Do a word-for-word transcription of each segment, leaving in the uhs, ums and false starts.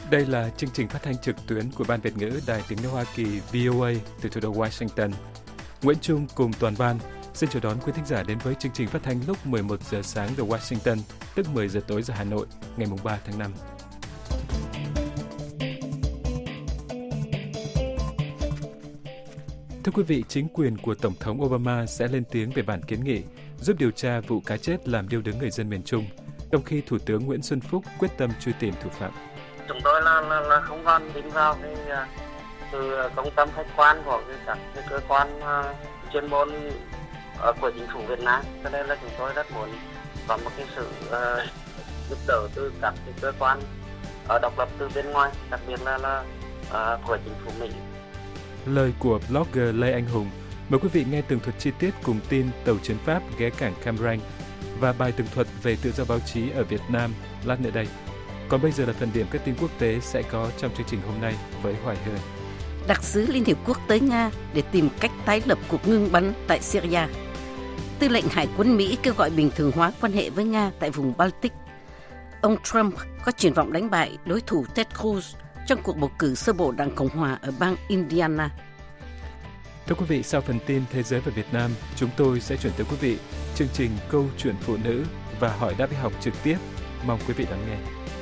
Đây là chương trình phát thanh trực tuyến của Ban Việt ngữ Đài Tiếng nói Hoa Kỳ vê o a từ thủ đô Washington. Nguyễn Trung cùng toàn ban xin chào đón quý thính giả đến với chương trình phát thanh lúc mười một giờ sáng giờ Washington, tức mười giờ tối giờ Hà Nội, ngày ba tháng năm. Thưa quý vị, chính quyền của Tổng thống Obama sẽ lên tiếng về bản kiến nghị giúp điều tra vụ cá chết làm điêu đứng người dân miền Trung, trong khi Thủ tướng Nguyễn Xuân Phúc quyết tâm truy tìm thủ phạm. Chúng tôi là, là, là không còn tin vào cái sự công tâm khách quan của cái, các cái cơ quan uh, chuyên môn uh, của chính phủ Việt Nam. Cho nên là chúng tôi rất muốn có một cái sự uh, giúp đỡ từ các cái cơ quan uh, độc lập từ bên ngoài, đặc biệt là, là uh, của chính phủ Mỹ. Lời của blogger Lê Anh Hùng. Mời quý vị nghe tường thuật chi tiết cùng tin tàu chiến Pháp ghé cảng Cam Ranh và bài tường thuật về tự do báo chí ở Việt Nam lát nữa đây. Còn bây giờ là phần điểm các tin quốc tế sẽ có trong chương trình hôm nay với Hoài Hương. Đặc sứ Liên Hiệp Quốc tới Nga để tìm cách tái lập cuộc ngưng bắn tại Syria. Tư lệnh Hải quân Mỹ kêu gọi bình thường hóa quan hệ với Nga tại vùng Baltic. Ông Trump có triển vọng đánh bại đối thủ Ted Cruz trong cuộc bầu cử sơ bộ Đảng Cộng hòa ở bang Indiana. Thưa quý vị, sau phần tin Thế giới và Việt Nam, chúng tôi sẽ chuyển tới quý vị chương trình Câu chuyện phụ nữ và hỏi đáp y học trực tiếp. Mong quý vị đón nghe.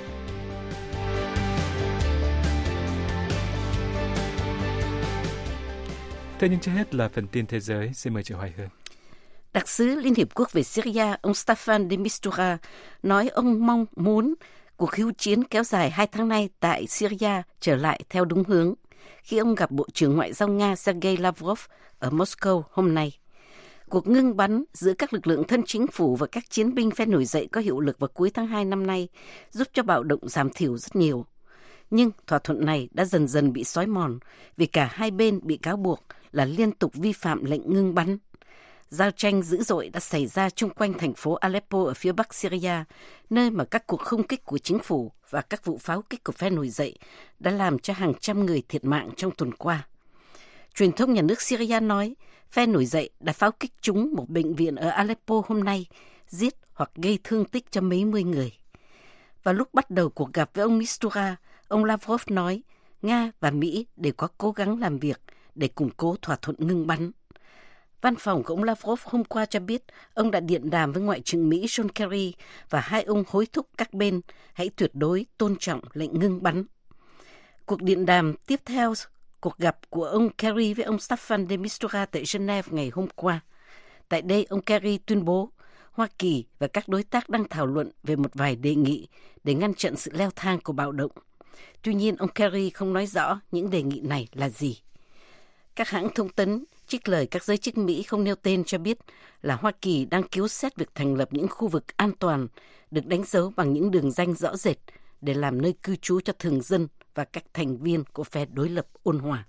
Thế nhưng trước hết là phần tin thế giới. Xin mời chị Hoài Hương. Đặc sứ Liên Hiệp Quốc về Syria, ông Staffan de Mistura, nói ông mong muốn cuộc hưu chiến kéo dài hai tháng nay tại Syria trở lại theo đúng hướng khi ông gặp Bộ trưởng Ngoại giao Nga Sergei Lavrov ở Moscow hôm nay. Cuộc ngưng bắn giữa các lực lượng thân chính phủ và các chiến binh phe nổi dậy có hiệu lực vào cuối tháng hai năm nay giúp cho bạo động giảm thiểu rất nhiều. Nhưng thỏa thuận này đã dần dần bị xói mòn vì cả hai bên bị cáo buộc là liên tục vi phạm lệnh ngưng bắn. Giao tranh dữ dội đã xảy ra chung quanh thành phố Aleppo ở phía bắc Syria, nơi mà các cuộc không kích của chính phủ và các vụ pháo kích của phe nổi dậy đã làm cho hàng trăm người thiệt mạng trong tuần qua. Truyền thông nhà nước Syria nói phe nổi dậy đã pháo kích trúng một bệnh viện ở Aleppo hôm nay, giết hoặc gây thương tích cho mấy mươi người. Và lúc bắt đầu cuộc gặp với ông Mistura, ông Lavrov nói Nga và Mỹ đều có cố gắng làm việc để củng cố thỏa thuận ngưng bắn. Văn phòng của ông Lavrov hôm qua cho biết ông đã điện đàm với Ngoại trưởng Mỹ John Kerry và hai ông hối thúc các bên hãy tuyệt đối tôn trọng lệnh ngưng bắn. Cuộc điện đàm tiếp theo cuộc gặp của ông Kerry với ông Staffan de Mistura tại Geneva ngày hôm qua. Tại đây, ông Kerry tuyên bố Hoa Kỳ và các đối tác đang thảo luận về một vài đề nghị để ngăn chặn sự leo thang của bạo động. Tuy nhiên, ông Kerry không nói rõ những đề nghị này là gì. Các hãng thông tấn trích lời các giới chức Mỹ không nêu tên cho biết là Hoa Kỳ đang cứu xét việc thành lập những khu vực an toàn được đánh dấu bằng những đường ranh rõ rệt để làm nơi cư trú cho thường dân và các thành viên của phe đối lập ôn hòa.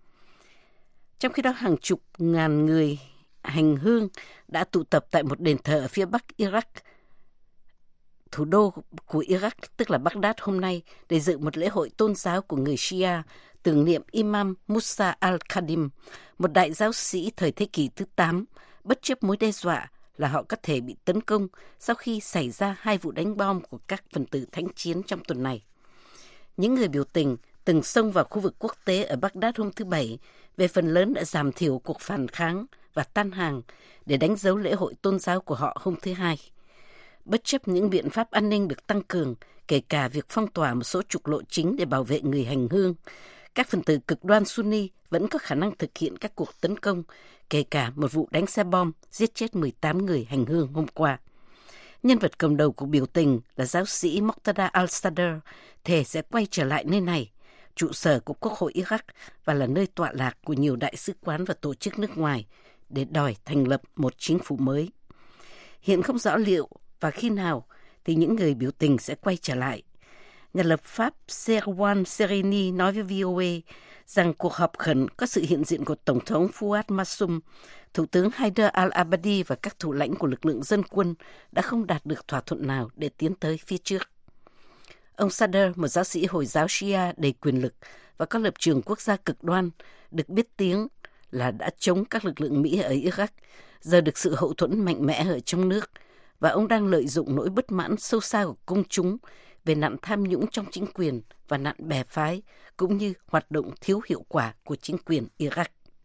Trong khi đó, hàng chục ngàn người hành hương đã tụ tập tại một đền thờ ở phía bắc Iraq, thủ đô của Iraq, tức là Baghdad hôm nay, để dự một lễ hội tôn giáo của người Shia tưởng niệm Imam Musa al-Khadim, một đại giáo sĩ thời thế kỷ thứ tám, bất chấp mối đe dọa là họ có thể bị tấn công sau khi xảy ra hai vụ đánh bom của các phần tử thánh chiến trong tuần này. Những người biểu tình từng xông vào khu vực quốc tế ở Baghdad hôm thứ Bảy, về phần lớn đã giảm thiểu cuộc phản kháng và tan hàng để đánh dấu lễ hội tôn giáo của họ hôm thứ Hai. Bất chấp những biện pháp an ninh được tăng cường, kể cả việc phong tỏa một số trục lộ chính để bảo vệ người hành hương, các phần tử cực đoan Sunni vẫn có khả năng thực hiện các cuộc tấn công, kể cả một vụ đánh xe bom giết chết mười tám người hành hương hôm qua. Nhân vật cầm đầu của biểu tình là giáo sĩ Moqtada al-Sadr, thề sẽ quay trở lại nơi này, trụ sở của Quốc hội Iraq và là nơi tọa lạc của nhiều đại sứ quán và tổ chức nước ngoài để đòi thành lập một chính phủ mới. Hiện không rõ liệu và khi nào thì những người biểu tình sẽ quay trở lại. Nhà lập pháp Serwan Sereni nói với vê o a rằng cuộc họp khẩn có sự hiện diện của Tổng thống Fuad Masum, Thủ tướng Haider al-Abadi và các thủ lãnh của lực lượng dân quân đã không đạt được thỏa thuận nào để tiến tới phía trước. Ông Sadr, một giáo sĩ Hồi giáo Shia đầy quyền lực và có lập trường quốc gia cực đoan, được biết tiếng là đã chống các lực lượng Mỹ ở Iraq, giờ được sự hậu thuẫn mạnh mẽ ở trong nước, và ông đang lợi dụng nỗi bất mãn sâu xa của công chúng về nạn tham nhũng trong chính quyền và nạn bè phái, cũng như hoạt động thiếu hiệu quả của chính quyền Iraq.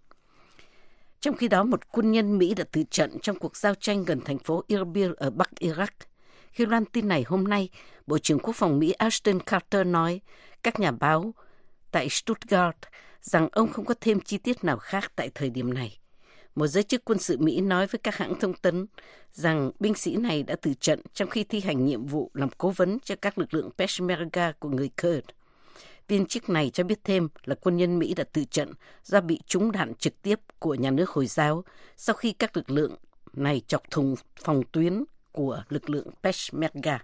Trong khi đó, một quân nhân Mỹ đã tử trận trong cuộc giao tranh gần thành phố Erbil ở Bắc Iraq. Khi loan tin này hôm nay, Bộ trưởng Quốc phòng Mỹ Ashton Carter nói các nhà báo tại Stuttgart rằng ông không có thêm chi tiết nào khác tại thời điểm này. Một giới chức quân sự Mỹ nói với các hãng thông tấn rằng binh sĩ này đã tử trận trong khi thi hành nhiệm vụ làm cố vấn cho các lực lượng Peshmerga của người Kurd. Viên chức này cho biết thêm là quân nhân Mỹ đã tử trận do bị trúng đạn trực tiếp của nhà nước Hồi giáo sau khi các lực lượng này chọc thủng phòng tuyến của lực lượng Peshmerga.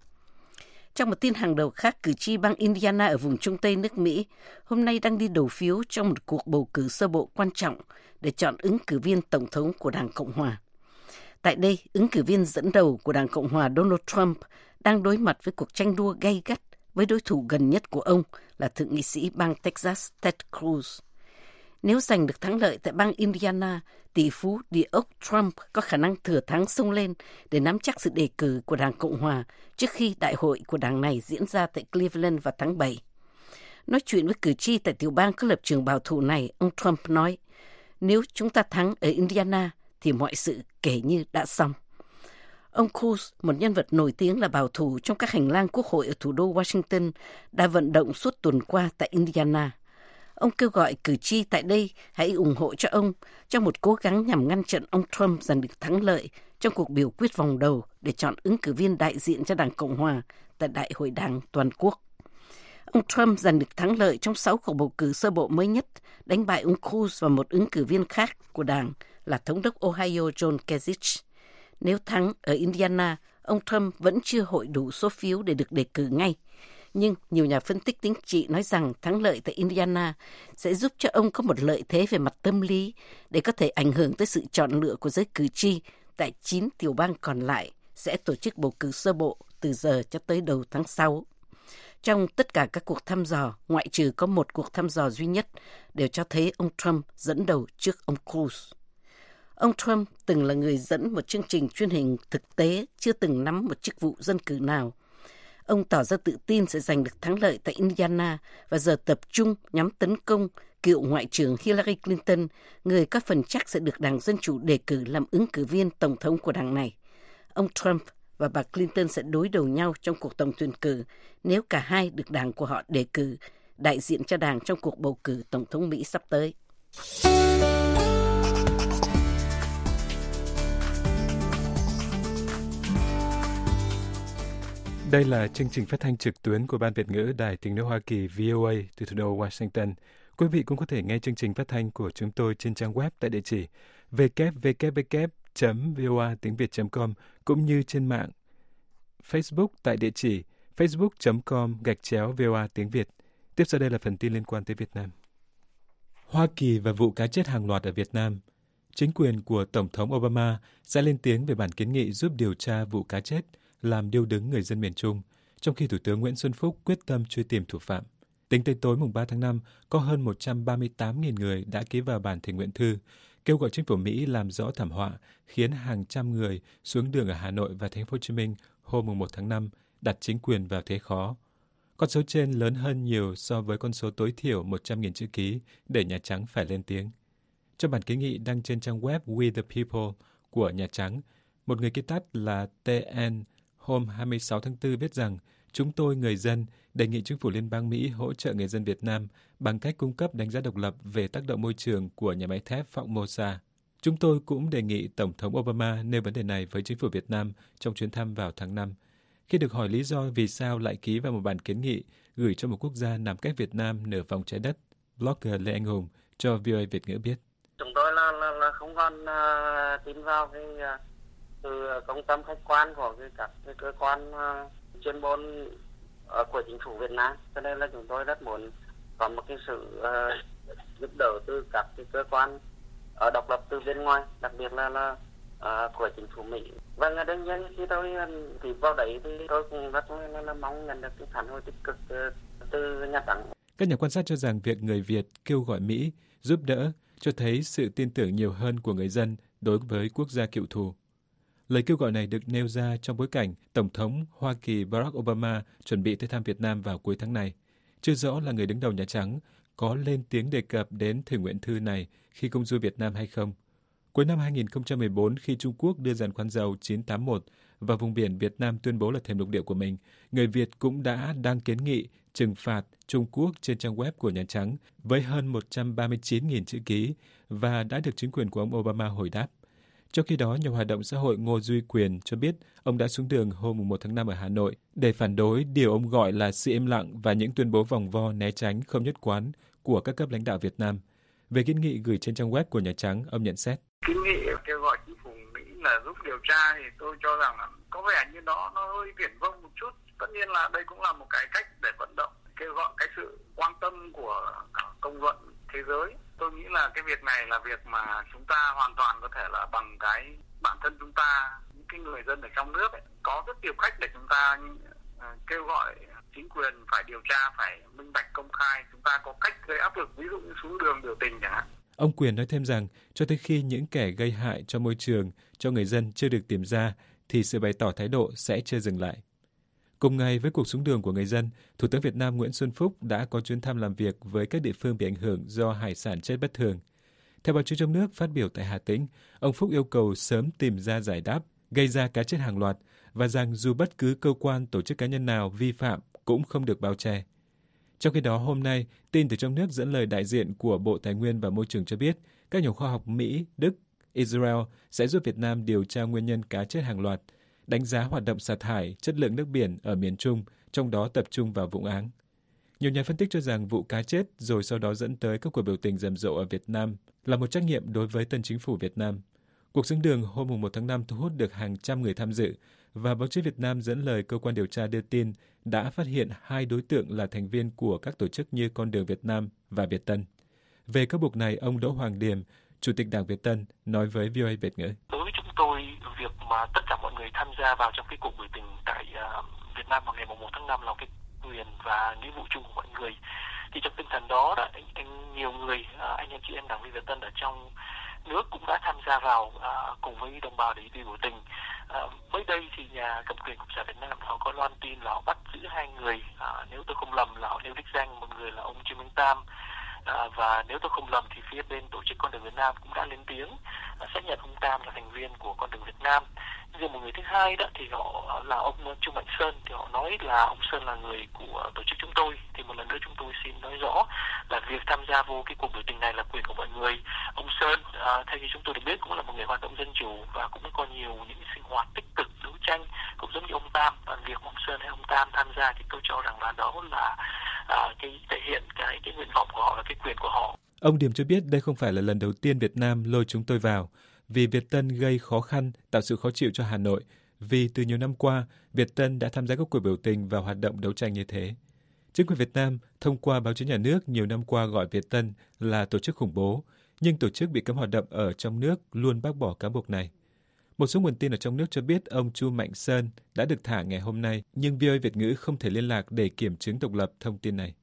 Trong một tin hàng đầu khác, cử tri bang Indiana ở vùng Trung Tây nước Mỹ hôm nay đang đi đầu phiếu trong một cuộc bầu cử sơ bộ quan trọng để chọn ứng cử viên tổng thống của Đảng Cộng Hòa. Tại đây, ứng cử viên dẫn đầu của Đảng Cộng Hòa Donald Trump đang đối mặt với cuộc tranh đua gay gắt với đối thủ gần nhất của ông là thượng nghị sĩ bang Texas Ted Cruz. Nếu giành được thắng lợi tại bang Indiana, tỷ phú địa ốc Trump có khả năng thừa thắng xông lên để nắm chắc sự đề cử của Đảng Cộng Hòa trước khi đại hội của đảng này diễn ra tại Cleveland vào tháng bảy. Nói chuyện với cử tri tại tiểu bang có lập trường bảo thủ này, ông Trump nói, nếu chúng ta thắng ở Indiana thì mọi sự kể như đã xong. Ông Cruz, một nhân vật nổi tiếng là bảo thủ trong các hành lang quốc hội ở thủ đô Washington, đã vận động suốt tuần qua tại Indiana. Ông kêu gọi cử tri tại đây hãy ủng hộ cho ông trong một cố gắng nhằm ngăn chặn ông Trump giành được thắng lợi trong cuộc biểu quyết vòng đầu để chọn ứng cử viên đại diện cho Đảng Cộng Hòa tại Đại hội Đảng toàn quốc. Ông Trump giành được thắng lợi trong sáu cuộc bầu cử sơ bộ mới nhất, đánh bại ông Cruz và một ứng cử viên khác của Đảng là Thống đốc Ohio John Kasich. Nếu thắng ở Indiana, ông Trump vẫn chưa hội đủ số phiếu để được đề cử ngay. Nhưng nhiều nhà phân tích chính trị nói rằng thắng lợi tại Indiana sẽ giúp cho ông có một lợi thế về mặt tâm lý để có thể ảnh hưởng tới sự chọn lựa của giới cử tri tại chín tiểu bang còn lại sẽ tổ chức bầu cử sơ bộ từ giờ cho tới đầu tháng sáu. Trong tất cả các cuộc thăm dò, ngoại trừ có một cuộc thăm dò duy nhất đều cho thấy ông Trump dẫn đầu trước ông Cruz. Ông Trump từng là người dẫn một chương trình truyền hình thực tế, chưa từng nắm một chức vụ dân cử nào. Ông tỏ ra tự tin sẽ giành được thắng lợi tại Indiana và giờ tập trung nhắm tấn công cựu Ngoại trưởng Hillary Clinton, người có phần chắc sẽ được Đảng Dân Chủ đề cử làm ứng cử viên tổng thống của đảng này. Ông Trump và bà Clinton sẽ đối đầu nhau trong cuộc tổng tuyển cử nếu cả hai được đảng của họ đề cử đại diện cho đảng trong cuộc bầu cử tổng thống Mỹ sắp tới. Đây là chương trình phát thanh trực tuyến của Ban Việt ngữ Đài Tiếng nói Hoa Kỳ V O A từ thủ đô Washington. Quý vị cũng có thể nghe chương trình phát thanh của chúng tôi trên trang web tại địa chỉ w w w chấm v o a tiếng việt chấm com cũng như trên mạng Facebook tại địa chỉ facebook chấm com gạch chéo voa tiếng Việt. Tiếp sau đây là phần tin liên quan tới Việt Nam. Hoa Kỳ và vụ cá chết hàng loạt ở Việt Nam. Chính quyền của Tổng thống Obama sẽ lên tiếng về bản kiến nghị giúp điều tra vụ cá chết làm điêu đứng người dân miền Trung, trong khi Thủ tướng Nguyễn Xuân Phúc quyết tâm truy tìm thủ phạm. Tính tới tối mùng ba tháng năm, có hơn một trăm ba mươi tám nghìn người đã ký vào bản thỉnh nguyện thư kêu gọi chính phủ Mỹ làm rõ thảm họa khiến hàng trăm người xuống đường ở Hà Nội và Thành phố Hồ Chí Minh hôm mùng một tháng năm, đặt chính quyền vào thế khó. Con số trên lớn hơn nhiều so với con số tối thiểu một trăm nghìn chữ ký để Nhà Trắng phải lên tiếng. Trong bản kiến nghị đăng trên trang web We the People của Nhà Trắng, một người ký tắt là tê en hôm hai mươi sáu tháng tư viết rằng chúng tôi, người dân, đề nghị chính phủ Liên bang Mỹ hỗ trợ người dân Việt Nam bằng cách cung cấp đánh giá độc lập về tác động môi trường của nhà máy thép Formosa. Chúng tôi cũng đề nghị Tổng thống Obama nêu vấn đề này với chính phủ Việt Nam trong chuyến thăm vào tháng năm. Khi được hỏi lý do vì sao lại ký vào một bản kiến nghị gửi cho một quốc gia nằm cách Việt Nam nửa vòng trái đất, blogger Lê Anh Hùng cho vê o a Việt ngữ biết. Chúng tôi là, là, là không còn uh, tin vào cái uh, sự công tâm khách quan của cái, các cái cơ quan uh, chuyên môn uh, của chính phủ Việt Nam. Cho nên là chúng tôi rất muốn có một cái sự uh, giúp đỡ từ các cái cơ quan uh, độc lập từ bên ngoài, đặc biệt là là uh, của chính phủ Mỹ. Và đương nhiên khi tôi thì vào đấy thì tôi cũng rất là, là mong nhận được cái phản hồi tích cực uh, từ Nhà Trắng. Các nhà quan sát cho rằng việc người Việt kêu gọi Mỹ giúp đỡ cho thấy sự tin tưởng nhiều hơn của người dân đối với quốc gia cựu thù. Lời kêu gọi này được nêu ra trong bối cảnh Tổng thống Hoa Kỳ Barack Obama chuẩn bị tới thăm Việt Nam vào cuối tháng này. Chưa rõ là người đứng đầu Nhà Trắng có lên tiếng đề cập đến thỉnh nguyện thư này khi công du Việt Nam hay không. Cuối năm hai nghìn không trăm mười bốn, khi Trung Quốc đưa giàn khoan dầu chín tám một vào vùng biển Việt Nam tuyên bố là thềm lục địa của mình, người Việt cũng đã đăng kiến nghị trừng phạt Trung Quốc trên trang web của Nhà Trắng với hơn một trăm ba mươi chín nghìn chữ ký và đã được chính quyền của ông Obama hồi đáp. Trong khi đó, nhà hoạt động xã hội Ngô Duy Quyền cho biết ông đã xuống đường hôm một tháng năm ở Hà Nội để phản đối điều ông gọi là sự im lặng và những tuyên bố vòng vo né tránh không nhất quán của các cấp lãnh đạo Việt Nam. Về kiến nghị gửi trên trang web của Nhà Trắng, ông nhận xét. Kiến nghị kêu gọi chính phủ Mỹ là giúp điều tra thì tôi cho rằng là có vẻ như nó nó hơi viển vông một chút. Tất nhiên là đây cũng là một cái cách để vận động, kêu gọi cái sự quan tâm của công luận thế giới. Tôi nghĩ là cái việc này là việc mà chúng ta hoàn toàn có thể là bằng cái bản thân chúng ta, những cái người dân ở trong nước ấy, có rất nhiều cách để chúng ta kêu gọi chính quyền phải điều tra, phải minh bạch công khai. Chúng ta có cách gây áp lực, ví dụ như xuống đường biểu tình chẳng hạn. Ông Quyền nói thêm rằng cho tới khi những kẻ gây hại cho môi trường, cho người dân chưa được tìm ra, thì sự bày tỏ thái độ sẽ chưa dừng lại. Cùng ngày với cuộc xuống đường của người dân, Thủ tướng Việt Nam Nguyễn Xuân Phúc đã có chuyến thăm làm việc với các địa phương bị ảnh hưởng do hải sản chết bất thường. Theo báo chí trong nước phát biểu tại Hà Tĩnh, ông Phúc yêu cầu sớm tìm ra giải đáp gây ra cá chết hàng loạt và rằng dù bất cứ cơ quan, tổ chức cá nhân nào vi phạm cũng không được bao che. Trong khi đó, hôm nay, tin từ trong nước dẫn lời đại diện của Bộ Tài nguyên và Môi trường cho biết các nhà khoa học Mỹ, Đức, Israel sẽ giúp Việt Nam điều tra nguyên nhân cá chết hàng loạt, đánh giá hoạt động xả thải, chất lượng nước biển ở miền Trung, trong đó tập trung vào Vũng Áng. Nhiều nhà phân tích cho rằng vụ cá chết rồi sau đó dẫn tới các cuộc biểu tình rầm rộ ở Việt Nam là một trách nhiệm đối với tân chính phủ Việt Nam. Cuộc xuống đường hôm một tháng năm thu hút được hàng trăm người tham dự và báo chí Việt Nam dẫn lời cơ quan điều tra đưa tin đã phát hiện hai đối tượng là thành viên của các tổ chức như Con đường Việt Nam và Việt Tân. Về cáo buộc này, ông Đỗ Hoàng Điểm, Chủ tịch Đảng Việt Tân, nói với vê o a Việt ngữ. Đối với chúng tôi, việc mà tất cả mọi người tham gia vào trong cái cuộc biểu tình tại uh, Việt Nam vào ngày một tháng năm là cái quyền và nghĩa vụ chung của mọi người. Thì trong tinh thần đó, anh, anh nhiều người, uh, anh em chị em Đảng Việt Tân ở trong nước cũng đã tham gia vào uh, cùng với đồng bào để đi biểu tình. Uh, mới đây thì nhà cầm quyền Cộng sản Việt Nam họ có loan tin là họ bắt giữ hai người, uh, nếu tôi không lầm là họ nêu đích danh, một người là ông Trương Minh Tam. À, và nếu tôi không lầm thì phía bên tổ chức Con đường Việt Nam cũng đã lên tiếng à, xác nhận ông Tam là thành viên của Con đường Việt Nam. Riêng một người thứ hai đó thì họ là ông Chu Mạnh Sơn, thì họ nói là ông Sơn là người của tổ chức chúng tôi. Thì một lần nữa chúng tôi xin nói rõ là việc tham gia vô cái cuộc biểu tình này là quyền của mọi người. Ông Sơn, à, theo như chúng tôi được biết, cũng là một người hoạt động dân chủ và cũng có nhiều những sinh hoạt tích cực đấu tranh cũng giống như ông Tam. Và việc ông Sơn hay ông Tam tham gia thì tôi cho rằng là đó là À, cái thể hiện cái cái nguyện vọng của họ và cái quyền của họ. Ông Điểm cho biết đây không phải là lần đầu tiên Việt Nam lôi chúng tôi vào, vì Việt Tân gây khó khăn, tạo sự khó chịu cho Hà Nội, vì từ nhiều năm qua, Việt Tân đã tham gia các cuộc biểu tình và hoạt động đấu tranh như thế. Chính quyền Việt Nam thông qua báo chí nhà nước nhiều năm qua gọi Việt Tân là tổ chức khủng bố, nhưng tổ chức bị cấm hoạt động ở trong nước luôn bác bỏ cáo buộc này. Một số nguồn tin ở trong nước cho biết ông Chu Mạnh Sơn đã được thả ngày hôm nay, nhưng vê o a Việt ngữ không thể liên lạc để kiểm chứng độc lập thông tin này.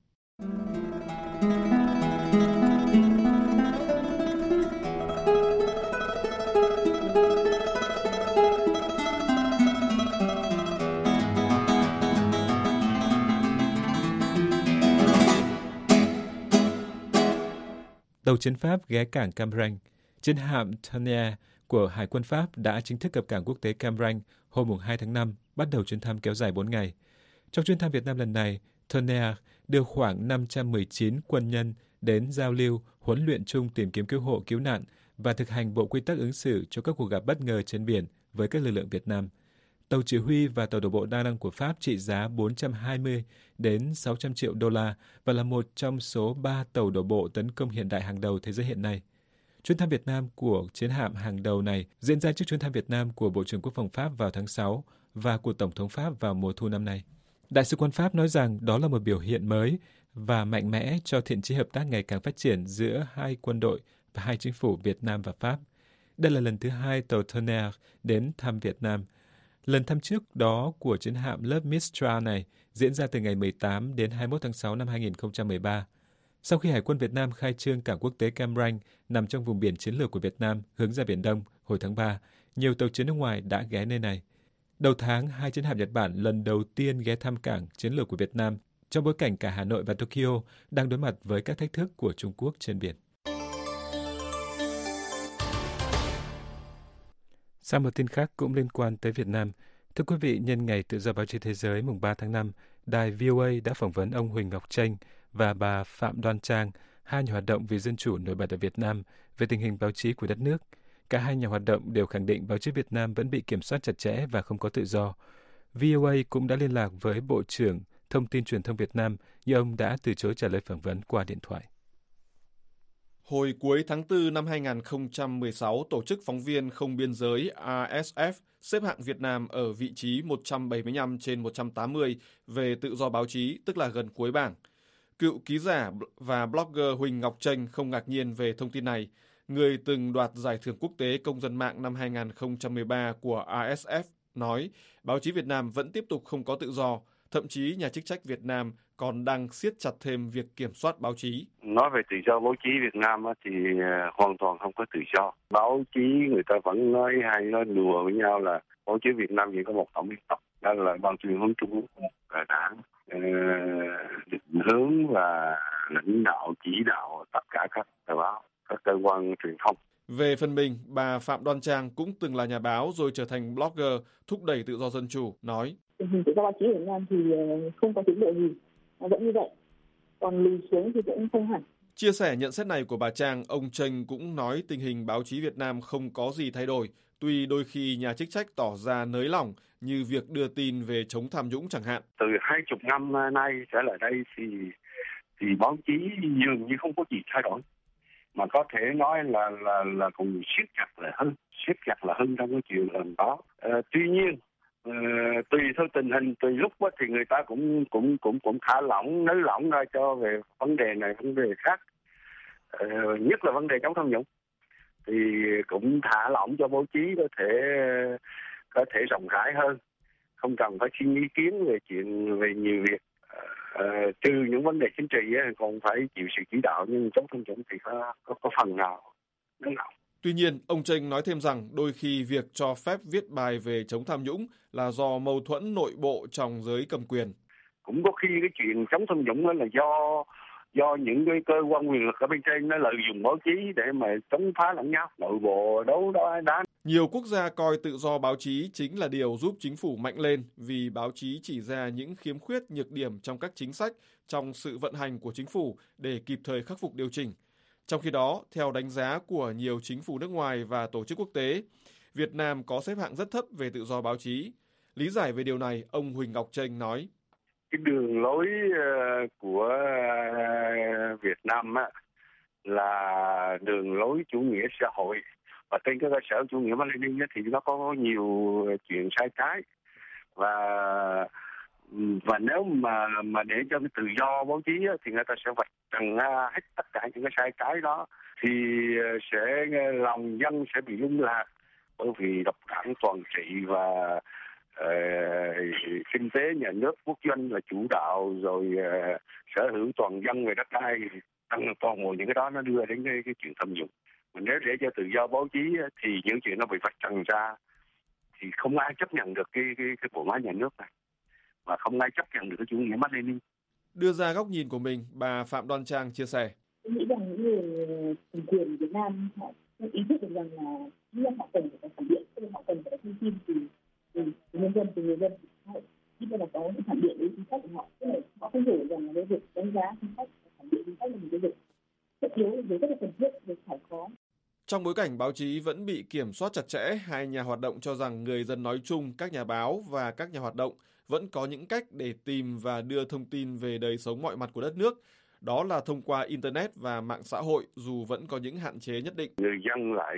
Tàu chiến Pháp ghé cảng Cam Ranh. Chiến hạm Tonnerre của Hải quân Pháp đã chính thức cập cảng quốc tế Cam Ranh hôm hai tháng năm, bắt đầu chuyến thăm kéo dài bốn ngày. Trong chuyến thăm Việt Nam lần này, Tonnerre đưa khoảng năm trăm mười chín quân nhân đến giao lưu, huấn luyện chung tìm kiếm cứu hộ, cứu nạn và thực hành bộ quy tắc ứng xử cho các cuộc gặp bất ngờ trên biển với các lực lượng Việt Nam. Tàu chỉ huy và tàu đổ bộ đa năng của Pháp trị giá bốn trăm hai mươi đến sáu trăm triệu đô la và là một trong số ba tàu đổ bộ tấn công hiện đại hàng đầu thế giới hiện nay. Chuyến thăm Việt Nam của chiến hạm hàng đầu này diễn ra trước chuyến thăm Việt Nam của Bộ trưởng Quốc phòng Pháp vào tháng sáu và của Tổng thống Pháp vào mùa thu năm nay. Đại sứ quán Pháp nói rằng đó là một biểu hiện mới và mạnh mẽ cho thiện chí hợp tác ngày càng phát triển giữa hai quân đội và hai chính phủ Việt Nam và Pháp. Đây là lần thứ hai tàu Tonnerre đến thăm Việt Nam. Lần thăm trước đó của chiến hạm lớp Mistral này diễn ra từ ngày mười tám đến hai mươi mốt tháng sáu năm hai nghìn không trăm mười ba. Sau khi Hải quân Việt Nam khai trương cảng quốc tế Cam Ranh nằm trong vùng biển chiến lược của Việt Nam hướng ra Biển Đông hồi tháng ba, nhiều tàu chiến nước ngoài đã ghé nơi này. Đầu tháng, hai chiến hạm Nhật Bản lần đầu tiên ghé thăm cảng chiến lược của Việt Nam trong bối cảnh cả Hà Nội và Tokyo đang đối mặt với các thách thức của Trung Quốc trên biển. Sang một tin khác cũng liên quan tới Việt Nam, thưa quý vị, nhân ngày Tự do báo chí thế giới mùng ba tháng năm, đài vê o a đã phỏng vấn ông Huỳnh Ngọc Chênh và bà Phạm Đoan Trang, hai nhà hoạt động vì dân chủ nổi bật ở Việt Nam, về tình hình báo chí của đất nước. Cả hai nhà hoạt động đều khẳng định báo chí Việt Nam vẫn bị kiểm soát chặt chẽ và không có tự do. vê o a cũng đã liên lạc với Bộ trưởng Thông tin Truyền thông Việt Nam, nhưng ông đã từ chối trả lời phỏng vấn qua điện thoại. Hồi cuối tháng tư năm hai nghìn không trăm mười sáu, Tổ chức Phóng viên Không Biên giới R S F xếp hạng Việt Nam ở vị trí một trăm bảy mươi lăm trên một trăm tám mươi về tự do báo chí, tức là gần cuối bảng. Cựu ký giả và blogger Huỳnh Ngọc Chênh không ngạc nhiên về thông tin này. Người từng đoạt Giải thưởng Quốc tế Công dân mạng năm hai nghìn không trăm mười ba của R S F nói báo chí Việt Nam vẫn tiếp tục không có tự do, thậm chí nhà chức trách Việt Nam còn đang siết chặt thêm việc kiểm soát báo chí. Nói về tự do báo chí Việt Nam thì hoàn toàn không có tự do. Báo chí người ta vẫn nói hay nói đùa với nhau là báo chí Việt Nam chỉ có một tổng biên tập, đó là Ban tuyên huấn Trung ương và đảng định hướng và lãnh đạo chỉ đạo tất cả các tờ báo, các cơ quan truyền thông. Về phần mình, bà Phạm Đoan Trang cũng từng là nhà báo rồi trở thành blogger thúc đẩy tự do dân chủ, nói: tình hình tự do báo chí ở Việt Nam thì không có tiến bộ gì, nó vẫn như vậy, còn lùi xuống thì cũng không hẳn. Chia sẻ nhận xét này của bà Trang, ông Chênh cũng nói tình hình báo chí Việt Nam không có gì thay đổi, tuy đôi khi nhà chức trách tỏ ra nới lỏng như việc đưa tin về chống tham nhũng chẳng hạn. Từ hai chục năm nay trở lại đây thì thì báo chí dường như không có gì thay đổi, mà có thể nói là là là còn siết chặt là hơn, siết chặt là hơn trong cái chuyện làm báo. À, tuy nhiên uh, tùy theo tình hình, tùy lúc đó, thì người ta cũng cũng cũng cũng thả lỏng, nới lỏng ra cho về vấn đề này, vấn đề khác, uh, nhất là vấn đề chống tham nhũng, thì cũng thả lỏng cho báo chí có thể có thể rộng rãi hơn, không cần phải xin ý kiến về chuyện về nhiều việc. Uh, trừ những vấn đề chính trị ấy, còn phải chịu sự chỉ đạo, nhưng chống tham nhũng thì có, có có phần nào nới lỏng. Tuy nhiên, ông Chênh nói thêm rằng đôi khi việc cho phép viết bài về chống tham nhũng là do mâu thuẫn nội bộ trong giới cầm quyền. Cũng có khi cái chuyện chống tham nhũng đó là do do những cái cơ quan quyền lực ở bên trên nó lợi dụng báo chí để mà chống phá lẫn nhau, nội bộ đấu đá đá. Nhiều quốc gia coi tự do báo chí chính là điều giúp chính phủ mạnh lên, vì báo chí chỉ ra những khiếm khuyết, nhược điểm trong các chính sách, trong sự vận hành của chính phủ để kịp thời khắc phục điều chỉnh. Trong khi đó, theo đánh giá của nhiều chính phủ nước ngoài và tổ chức quốc tế, Việt Nam có xếp hạng rất thấp về tự do báo chí. Lý giải về điều này, ông Huỳnh Ngọc Chênh nói: cái đường lối của Việt Nam á, là đường lối chủ nghĩa xã hội, và trên cái cơ sở chủ nghĩa Mác Lênin thì nó có nhiều chuyện sai trái, và và nếu mà mà để cho cái tự do báo chí á, thì người ta sẽ vạch trần hết tất cả những cái sai trái đó, thì sẽ lòng dân sẽ bị lung lạc, bởi vì độc đảng toàn trị và uh, kinh tế nhà nước quốc doanh là chủ đạo, rồi uh, sở hữu toàn dân về đất đai, toàn bộ những cái đó nó đưa đến cái, cái chuyện tham nhũng. Mà nếu để cho tự do báo chí thì những chuyện nó bị vạch trần ra thì không ai chấp nhận được cái cái cái bộ máy nhà nước này, và không ai chấp nhận được cái chủ nghĩa Mác Lênin. Đưa ra góc nhìn của mình, bà Phạm Đoan Trang chia sẻ: tôi nghĩ rằng những người cầm quyền Việt Nam họ ý thức được rằng là nhân họ cần phải phản biện, tức là họ cần phải thông tin từ từ nhân dân, từ người dân, khi mà có những phản biện đến chính sách của họ, tức là họ không hiểu rằng là cái việc đánh giá chính sách, phản biện chính sách là một cái việc tất yếu, rất là cần thiết, việc phải có. Trong bối cảnh báo chí vẫn bị kiểm soát chặt chẽ, hai nhà hoạt động cho rằng người dân nói chung, các nhà báo và các nhà hoạt động vẫn có những cách để tìm và đưa thông tin về đời sống mọi mặt của đất nước. Đó là thông qua Internet và mạng xã hội, dù vẫn có những hạn chế nhất định. Người dân lại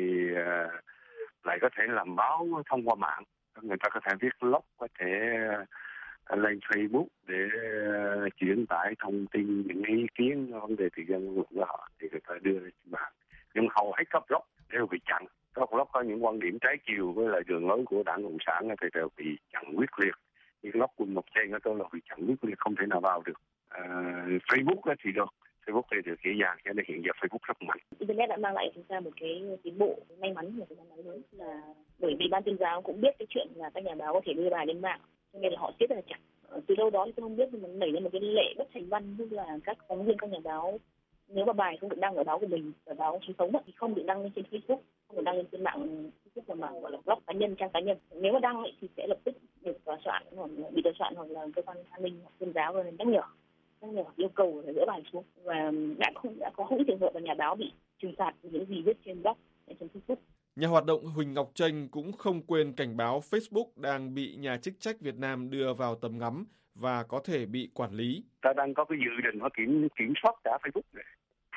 lại có thể làm báo thông qua mạng. Người ta có thể viết blog, có thể lên Facebook để chuyển tải thông tin, những ý kiến, vấn đề tự do của họ thì người ta đưa lên mạng. Nhưng hầu hết các blog đều bị chặn. Các blog có những quan điểm trái chiều với lại đường lối của Đảng Cộng sản thì đều bị chặn quyết liệt. Những blog của Ngọc Chênh tôi là bị chặn quyết liệt, không thể nào vào được. À, Facebook thì được, Facebook thì được dễ dàng, cho nên hiện giờ Facebook rất mạnh. Internet đã mang lại chúng ta một cái tiến bộ may mắn mà chúng ta nói lớn là bởi vì ban tuyên giáo cũng biết cái chuyện là các nhà báo có thể đưa bài lên mạng, cho nên là họ siết rất là chặt. Từ đâu đó thì tôi không biết, mình nảy ra một cái lệ bất thành văn, tức là các phóng viên, các nhà báo nếu mà bài không được đăng ở báo của mình, ở báo chính thống thì không được đăng lên trên Facebook, không được đăng lên trên mạng Facebook là mạng gọi là blog cá nhân, trang cá nhân. Nếu mà đăng thì sẽ lập tức được tòa soạn hoặc bị tòa soạn hoặc là cơ quan an ninh hoặc tuyên giáo rồi nhắc nhở, nhắc nhở yêu cầu là dỡ bài xuống. Và đã không đã có không ít trường hợp là nhà báo bị trừng phạt vì những gì viết trên blog, trên Facebook. Nhà hoạt động Huỳnh Ngọc Chênh cũng không quên cảnh báo Facebook đang bị nhà chức trách Việt Nam đưa vào tầm ngắm và có thể bị quản lý. Ta đang có cái dự định họ kiểm kiểm soát cả Facebook này.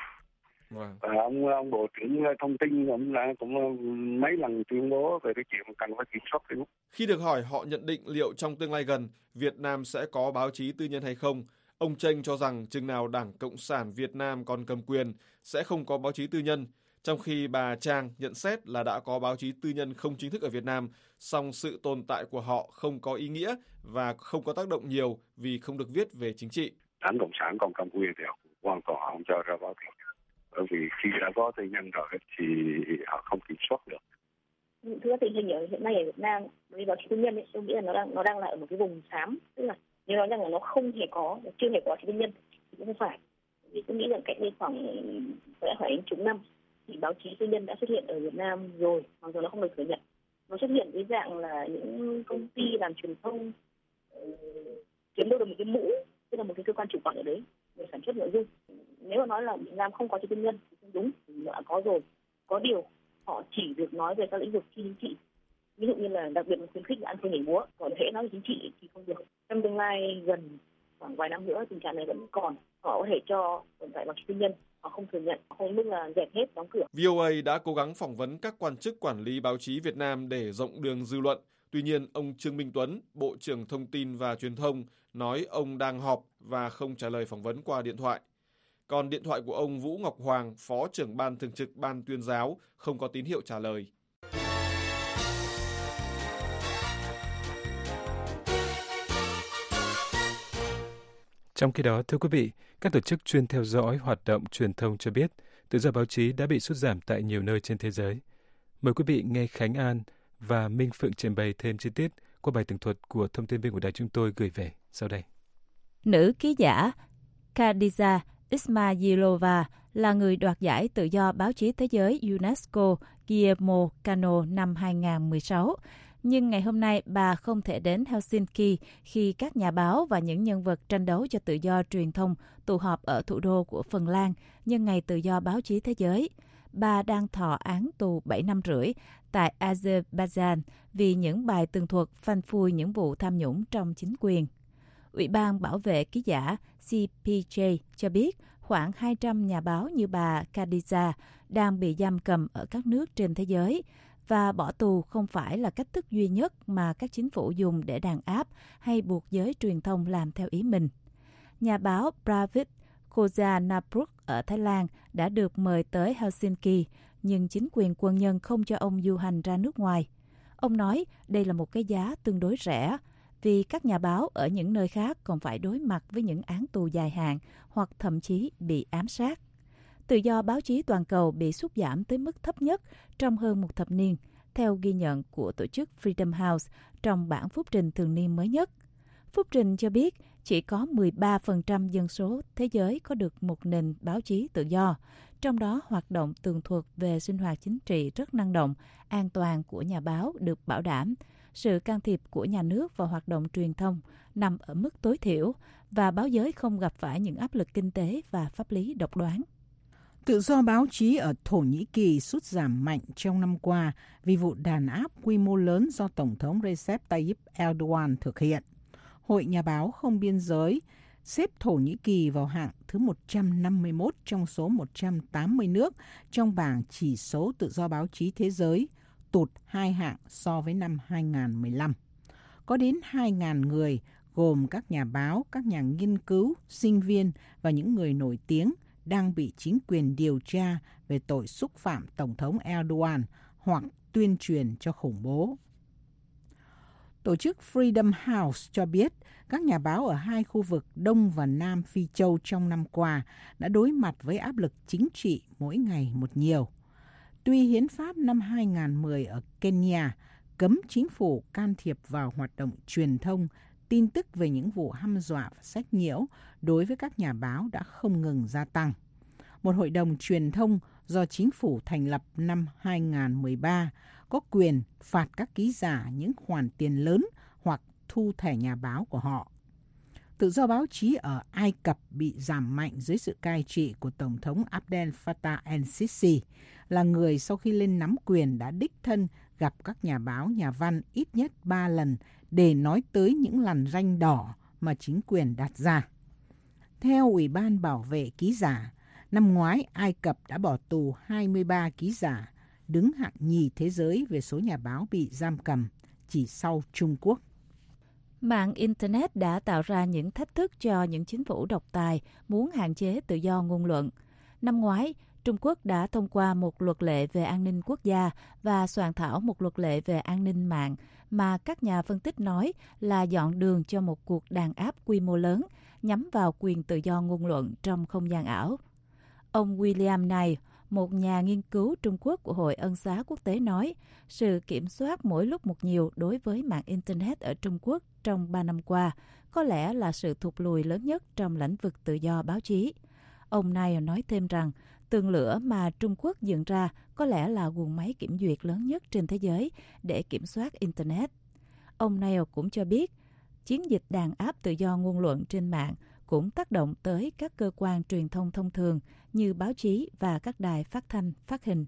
Wow. Và ông ông bộ trưởng thông tin ông là cũng mấy lần tuyên bố về cái chuyện cần phải kiểm soát Facebook. Khi được hỏi họ nhận định liệu trong tương lai gần Việt Nam sẽ có báo chí tư nhân hay không, ông Chênh cho rằng chừng nào Đảng Cộng sản Việt Nam còn cầm quyền sẽ không có báo chí tư nhân. Trong khi bà Trang nhận xét là đã có báo chí tư nhân không chính thức ở Việt Nam, song sự tồn tại của họ không có ý nghĩa và không có tác động nhiều vì không được viết về chính trị. Đảng Cộng sản còn cầm quyền thì họ hoàn toàn không cho ra báo chí. Bởi vì khi đã có tư nhân rồi thì họ không kiểm soát được. Thưa tình hình ở hiện nay ở Việt Nam, với báo chí tư nhân ấy, tôi nghĩ là nó đang nó đang là ở một cái vùng xám, tức là nếu nói rằng là nó không hề có, chưa hề có báo chí tư nhân thì cũng không phải. Vì tôi nghĩ là cách đây khoảng sẽ phải chục năm thì báo chí tư nhân đã xuất hiện ở Việt Nam rồi, mặc dù nó không được thừa nhận. Nó xuất hiện với dạng là những công ty làm truyền thông uh, chiếm đâu được một cái mũ, tức là một cái cơ quan chủ quản ở đấy để sản xuất nội dung. Nếu mà nói là Việt Nam không có báo chí tư nhân thì không đúng, thì đã có rồi. Có điều họ chỉ được nói về các lĩnh vực phi chính trị, ví dụ như là đặc biệt là khuyến khích ăn chơi nhảy múa, còn hễ nói về chính trị thì không được. Trong tương lai gần khoảng vài năm nữa tình trạng này vẫn còn, họ có thể cho tồn tại báo chí tư nhân, họ không thừa nhận, không mức là dẹp hết, đóng cửa. vê o a đã cố gắng phỏng vấn các quan chức quản lý báo chí Việt Nam để rộng đường dư luận. Tuy nhiên, ông Trương Minh Tuấn, Bộ trưởng Thông tin và Truyền thông, nói ông đang họp và không trả lời phỏng vấn qua điện thoại. Còn điện thoại của ông Vũ Ngọc Hoàng, Phó trưởng Ban Thường trực Ban Tuyên giáo, không có tín hiệu trả lời. Trong khi đó, thưa quý vị, các tổ chức chuyên theo dõi hoạt động truyền thông cho biết tự do báo chí đã bị sút giảm tại nhiều nơi trên thế giới. Mời quý vị nghe Khánh An và Minh Phượng trình bày thêm chi tiết qua bài tường thuật của thông tin viên của đài chúng tôi gửi về sau đây. Nữ ký giả Khadija Ismailova là người đoạt giải tự do báo chí thế giới UNESCO Guillermo Cano năm hai không một sáu. Nhưng ngày hôm nay bà không thể đến Helsinki khi các nhà báo và những nhân vật tranh đấu cho tự do truyền thông tụ họp ở thủ đô của Phần Lan nhân ngày tự do báo chí thế giới. Bà đang thọ án tù bảy năm rưỡi tại Azerbaijan vì những bài tường thuật phanh phui những vụ tham nhũng trong chính quyền. Ủy ban bảo vệ ký giả C P J cho biết khoảng hai trăm nhà báo như bà Khadija đang bị giam cầm ở các nước trên thế giới và bỏ tù không phải là cách thức duy nhất mà các chính phủ dùng để đàn áp hay buộc giới truyền thông làm theo ý mình. Nhà báo Pravit Kojanapruk ở Thái Lan đã được mời tới Helsinki, nhưng chính quyền quân nhân không cho ông du hành ra nước ngoài. Ông nói đây là một cái giá tương đối rẻ, vì các nhà báo ở những nơi khác còn phải đối mặt với những án tù dài hạn hoặc thậm chí bị ám sát. Tự do báo chí toàn cầu bị sút giảm tới mức thấp nhất trong hơn một thập niên, theo ghi nhận của tổ chức Freedom House trong bản phúc trình thường niên mới nhất. Phúc trình cho biết chỉ có mười ba phần trăm dân số thế giới có được một nền báo chí tự do, trong đó hoạt động tường thuật về sinh hoạt chính trị rất năng động, an toàn của nhà báo được bảo đảm, sự can thiệp của nhà nước vào hoạt động truyền thông nằm ở mức tối thiểu và báo giới không gặp phải những áp lực kinh tế và pháp lý độc đoán. Tự do báo chí ở Thổ Nhĩ Kỳ sút giảm mạnh trong năm qua vì vụ đàn áp quy mô lớn do Tổng thống Recep Tayyip Erdogan thực hiện. Hội Nhà báo Không Biên giới xếp Thổ Nhĩ Kỳ vào hạng thứ một trăm năm mươi mốt trong số một trăm tám mươi nước trong bảng chỉ số tự do báo chí thế giới, tụt hai hạng so với năm hai không một lăm. Có đến hai nghìn người, gồm các nhà báo, các nhà nghiên cứu, sinh viên và những người nổi tiếng, đang bị chính quyền điều tra về tội xúc phạm Tổng thống Erdogan hoặc tuyên truyền cho khủng bố. Tổ chức Freedom House cho biết các nhà báo ở hai khu vực Đông và Nam Phi Châu trong năm qua đã đối mặt với áp lực chính trị mỗi ngày một nhiều. Tuy hiến pháp năm hai không một không ở Kenya cấm chính phủ can thiệp vào hoạt động truyền thông, tin tức về những vụ hăm dọa và sách nhiễu đối với các nhà báo đã không ngừng gia tăng. Một hội đồng truyền thông do chính phủ thành lập năm hai không một ba có quyền phạt các ký giả những khoản tiền lớn hoặc thu thẻ nhà báo của họ. Tự do báo chí ở Ai Cập bị giảm mạnh dưới sự cai trị của Tổng thống Abdel Fattah el-Sisi, là người sau khi lên nắm quyền đã đích thân gặp các nhà báo, nhà văn ít nhất ba lần để nói tới những lằn ranh đỏ mà chính quyền đặt ra. Theo Ủy ban Bảo vệ Ký giả, năm ngoái Ai Cập đã bỏ tù hai mươi ba ký giả, đứng hạng nhì thế giới về số nhà báo bị giam cầm, chỉ sau Trung Quốc. Mạng Internet đã tạo ra những thách thức cho những chính phủ độc tài muốn hạn chế tự do ngôn luận. Năm ngoái, Trung Quốc đã thông qua một luật lệ về an ninh quốc gia và soạn thảo một luật lệ về an ninh mạng mà các nhà phân tích nói là dọn đường cho một cuộc đàn áp quy mô lớn nhắm vào quyền tự do ngôn luận trong không gian ảo. Ông William Nay, một nhà nghiên cứu Trung Quốc của Hội Ân xá Quốc tế nói, sự kiểm soát mỗi lúc một nhiều đối với mạng Internet ở Trung Quốc trong ba năm qua có lẽ là sự thụt lùi lớn nhất trong lĩnh vực tự do báo chí. Ông Nay nói thêm rằng, tường lửa mà Trung Quốc dựng ra có lẽ là guồng máy kiểm duyệt lớn nhất trên thế giới để kiểm soát Internet. Ông Nay cũng cho biết, chiến dịch đàn áp tự do ngôn luận trên mạng cũng tác động tới các cơ quan truyền thông thông thường như báo chí và các đài phát thanh, phát hình.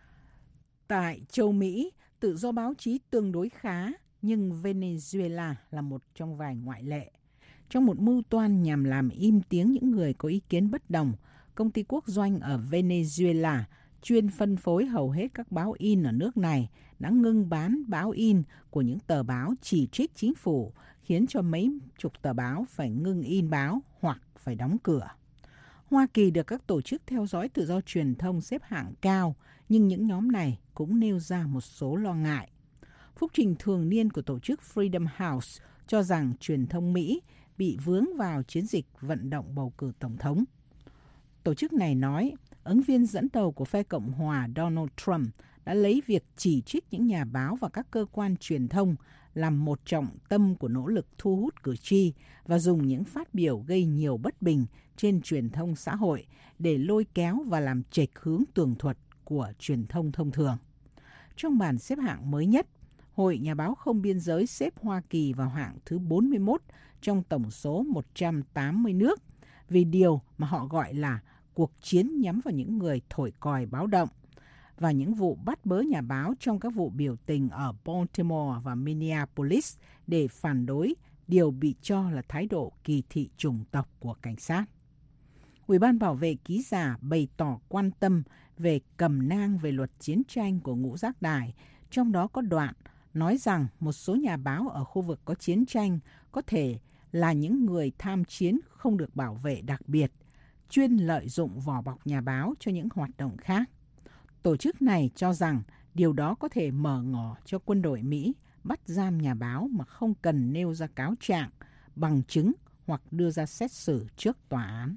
Tại châu Mỹ, tự do báo chí tương đối khá, nhưng Venezuela là một trong vài ngoại lệ. Trong một mưu toan nhằm làm im tiếng những người có ý kiến bất đồng, công ty quốc doanh ở Venezuela chuyên phân phối hầu hết các báo in ở nước này đã ngưng bán báo in của những tờ báo chỉ trích chính phủ, khiến cho mấy chục tờ báo phải ngưng in báo hoặc phải đóng cửa. Hoa Kỳ được các tổ chức theo dõi tự do truyền thông xếp hạng cao, nhưng những nhóm này cũng nêu ra một số lo ngại. Phúc trình thường niên của tổ chức Freedom House cho rằng truyền thông Mỹ bị vướng vào chiến dịch vận động bầu cử tổng thống. Tổ chức này nói, ứng viên dẫn đầu của phe Cộng hòa Donald Trump đã lấy việc chỉ trích những nhà báo và các cơ quan truyền thông làm một trọng tâm của nỗ lực thu hút cử tri và dùng những phát biểu gây nhiều bất bình trên truyền thông xã hội để lôi kéo và làm chệch hướng tường thuật của truyền thông thông thường. Trong bảng xếp hạng mới nhất, Hội Nhà báo Không Biên giới xếp Hoa Kỳ vào hạng thứ bốn mươi mốt trong tổng số một trăm tám mươi nước vì điều mà họ gọi là cuộc chiến nhắm vào những người thổi còi báo động và những vụ bắt bớ nhà báo trong các vụ biểu tình ở Baltimore và Minneapolis để phản đối điều bị cho là thái độ kỳ thị chủng tộc của cảnh sát. Ủy ban Bảo vệ Ký giả bày tỏ quan tâm về cẩm nang về luật chiến tranh của Ngũ Giác Đài, trong đó có đoạn nói rằng một số nhà báo ở khu vực có chiến tranh có thể là những người tham chiến không được bảo vệ đặc biệt, chuyên lợi dụng vỏ bọc nhà báo cho những hoạt động khác. Tổ chức này cho rằng điều đó có thể mở ngỏ cho quân đội Mỹ bắt giam nhà báo mà không cần nêu ra cáo trạng, bằng chứng hoặc đưa ra xét xử trước tòa án.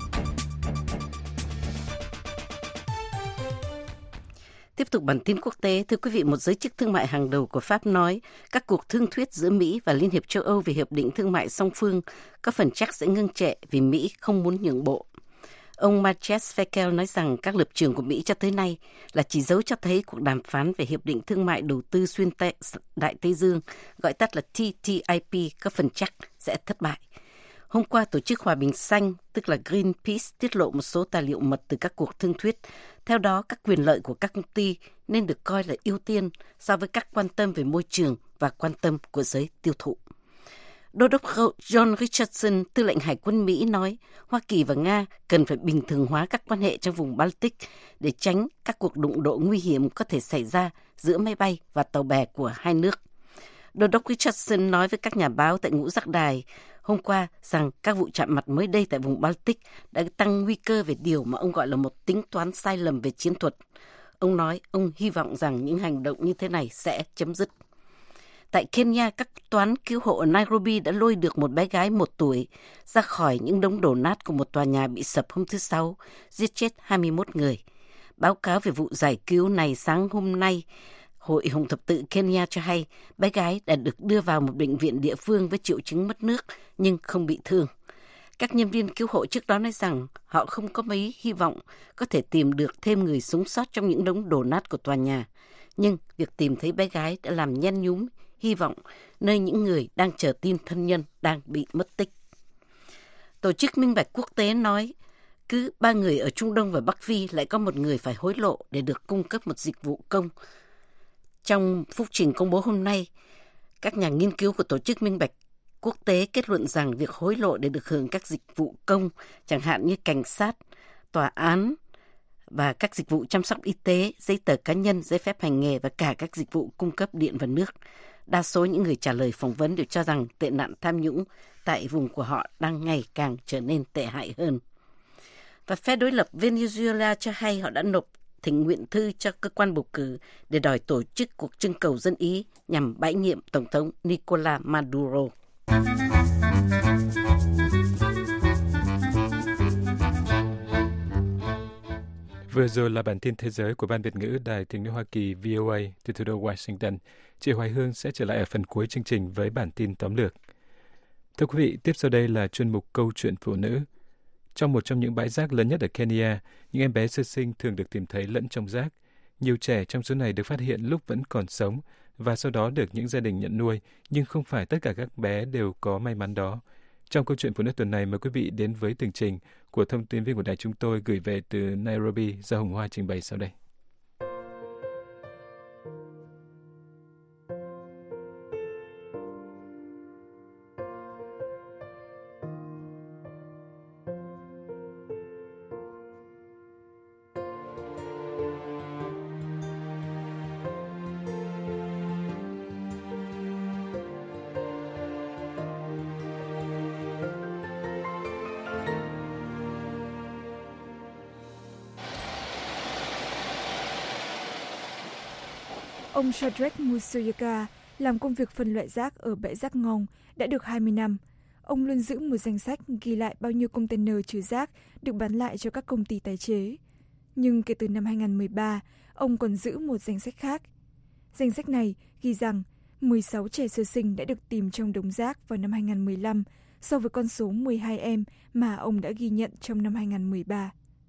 Tiếp tục bản tin quốc tế, thưa quý vị, một giới chức thương mại hàng đầu của Pháp nói các cuộc thương thuyết giữa Mỹ và Liên hiệp châu Âu về hiệp định thương mại song phương có phần chắc sẽ ngưng trệ vì Mỹ không muốn nhượng bộ. Ông Matthias Fekl nói rằng các lập trường của Mỹ cho tới nay là chỉ dấu cho thấy cuộc đàm phán về hiệp định thương mại đầu tư xuyên Đại Tây Dương, gọi tắt là T T I P, có phần chắc sẽ thất bại. Hôm qua, Tổ chức Hòa bình Xanh, tức là Greenpeace, tiết lộ một số tài liệu mật từ các cuộc thương thuyết. Theo đó, các quyền lợi của các công ty nên được coi là ưu tiên so với các quan tâm về môi trường và quan tâm của giới tiêu thụ. Đô đốc John Richardson, tư lệnh Hải quân Mỹ, nói Hoa Kỳ và Nga cần phải bình thường hóa các quan hệ trong vùng Baltic để tránh các cuộc đụng độ nguy hiểm có thể xảy ra giữa máy bay và tàu bè của hai nước. Đô đốc Richardson nói với các nhà báo tại Ngũ Giác Đài hôm qua rằng các vụ chạm mặt mới đây tại vùng Baltic đã tăng nguy cơ về điều mà ông gọi là một tính toán sai lầm về chiến thuật. Ông nói ông hy vọng rằng những hành động như thế này sẽ chấm dứt. Tại Kenya, các toán cứu hộ ở Nairobi đã lôi được một bé gái một tuổi ra khỏi những đống đổ nát của một tòa nhà bị sập hôm thứ Sáu, giết chết hai mươi mốt người. Báo cáo về vụ giải cứu này sáng hôm nay, Hội Hồng Thập Tự Kenya cho hay bé gái đã được đưa vào một bệnh viện địa phương với triệu chứng mất nước nhưng không bị thương. Các nhân viên cứu hộ trước đó nói rằng họ không có mấy hy vọng có thể tìm được thêm người sống sót trong những đống đổ nát của tòa nhà. Nhưng việc tìm thấy bé gái đã làm nhen nhúm hy vọng nơi những người đang chờ tin thân nhân đang bị mất tích. Tổ chức Minh bạch Quốc tế nói cứ ba người ở Trung Đông và Bắc Phi lại có một người phải hối lộ để được cung cấp một dịch vụ công. Trong phúc trình công bố hôm nay, các nhà nghiên cứu của Tổ chức Minh bạch Quốc tế kết luận rằng việc hối lộ để được hưởng các dịch vụ công, chẳng hạn như cảnh sát, tòa án và các dịch vụ chăm sóc y tế, giấy tờ cá nhân, giấy phép hành nghề và cả các dịch vụ cung cấp điện và nước. Đa số những người trả lời phỏng vấn đều cho rằng tệ nạn tham nhũng tại vùng của họ đang ngày càng trở nên tệ hại hơn. Và phe đối lập Venezuela cho hay họ đã nộp thỉnh nguyện thư cho cơ quan bầu cử để đòi tổ chức cuộc trưng cầu dân Ý nhằm bãi nhiệm Tổng thống Nicolas Maduro. Vừa rồi là bản tin thế giới của Ban Việt ngữ Đài Tiếng nói Hoa Kỳ vê o a từ thủ đô Washington. Chị Hoài Hương sẽ trở lại ở phần cuối chương trình với bản tin tóm lược. Thưa quý vị, tiếp sau đây là chuyên mục Câu chuyện phụ nữ. Trong một trong những bãi rác lớn nhất ở Kenya, những em bé sơ sinh thường được tìm thấy lẫn trong rác. Nhiều trẻ trong số này được phát hiện lúc vẫn còn sống và sau đó được những gia đình nhận nuôi, nhưng không phải tất cả các bé đều có may mắn đó. Trong câu chuyện phụ nữ tuần này, mời quý vị đến với tường trình của thông tin viên của đài chúng tôi gửi về từ Nairobi do Hồng Hoa trình bày sau đây. Ông Shadrach Musyoka làm công việc phân loại rác ở bãi rác Ngong đã được hai mươi năm. Ông luôn giữ một danh sách ghi lại bao nhiêu container chứa rác được bán lại cho các công ty tái chế. Nhưng kể từ năm hai không một ba, ông còn giữ một danh sách khác. Danh sách này ghi rằng mười sáu trẻ sơ sinh đã được tìm trong đống rác vào năm hai không một lăm so với con số mười hai em mà ông đã ghi nhận trong năm hai không một ba.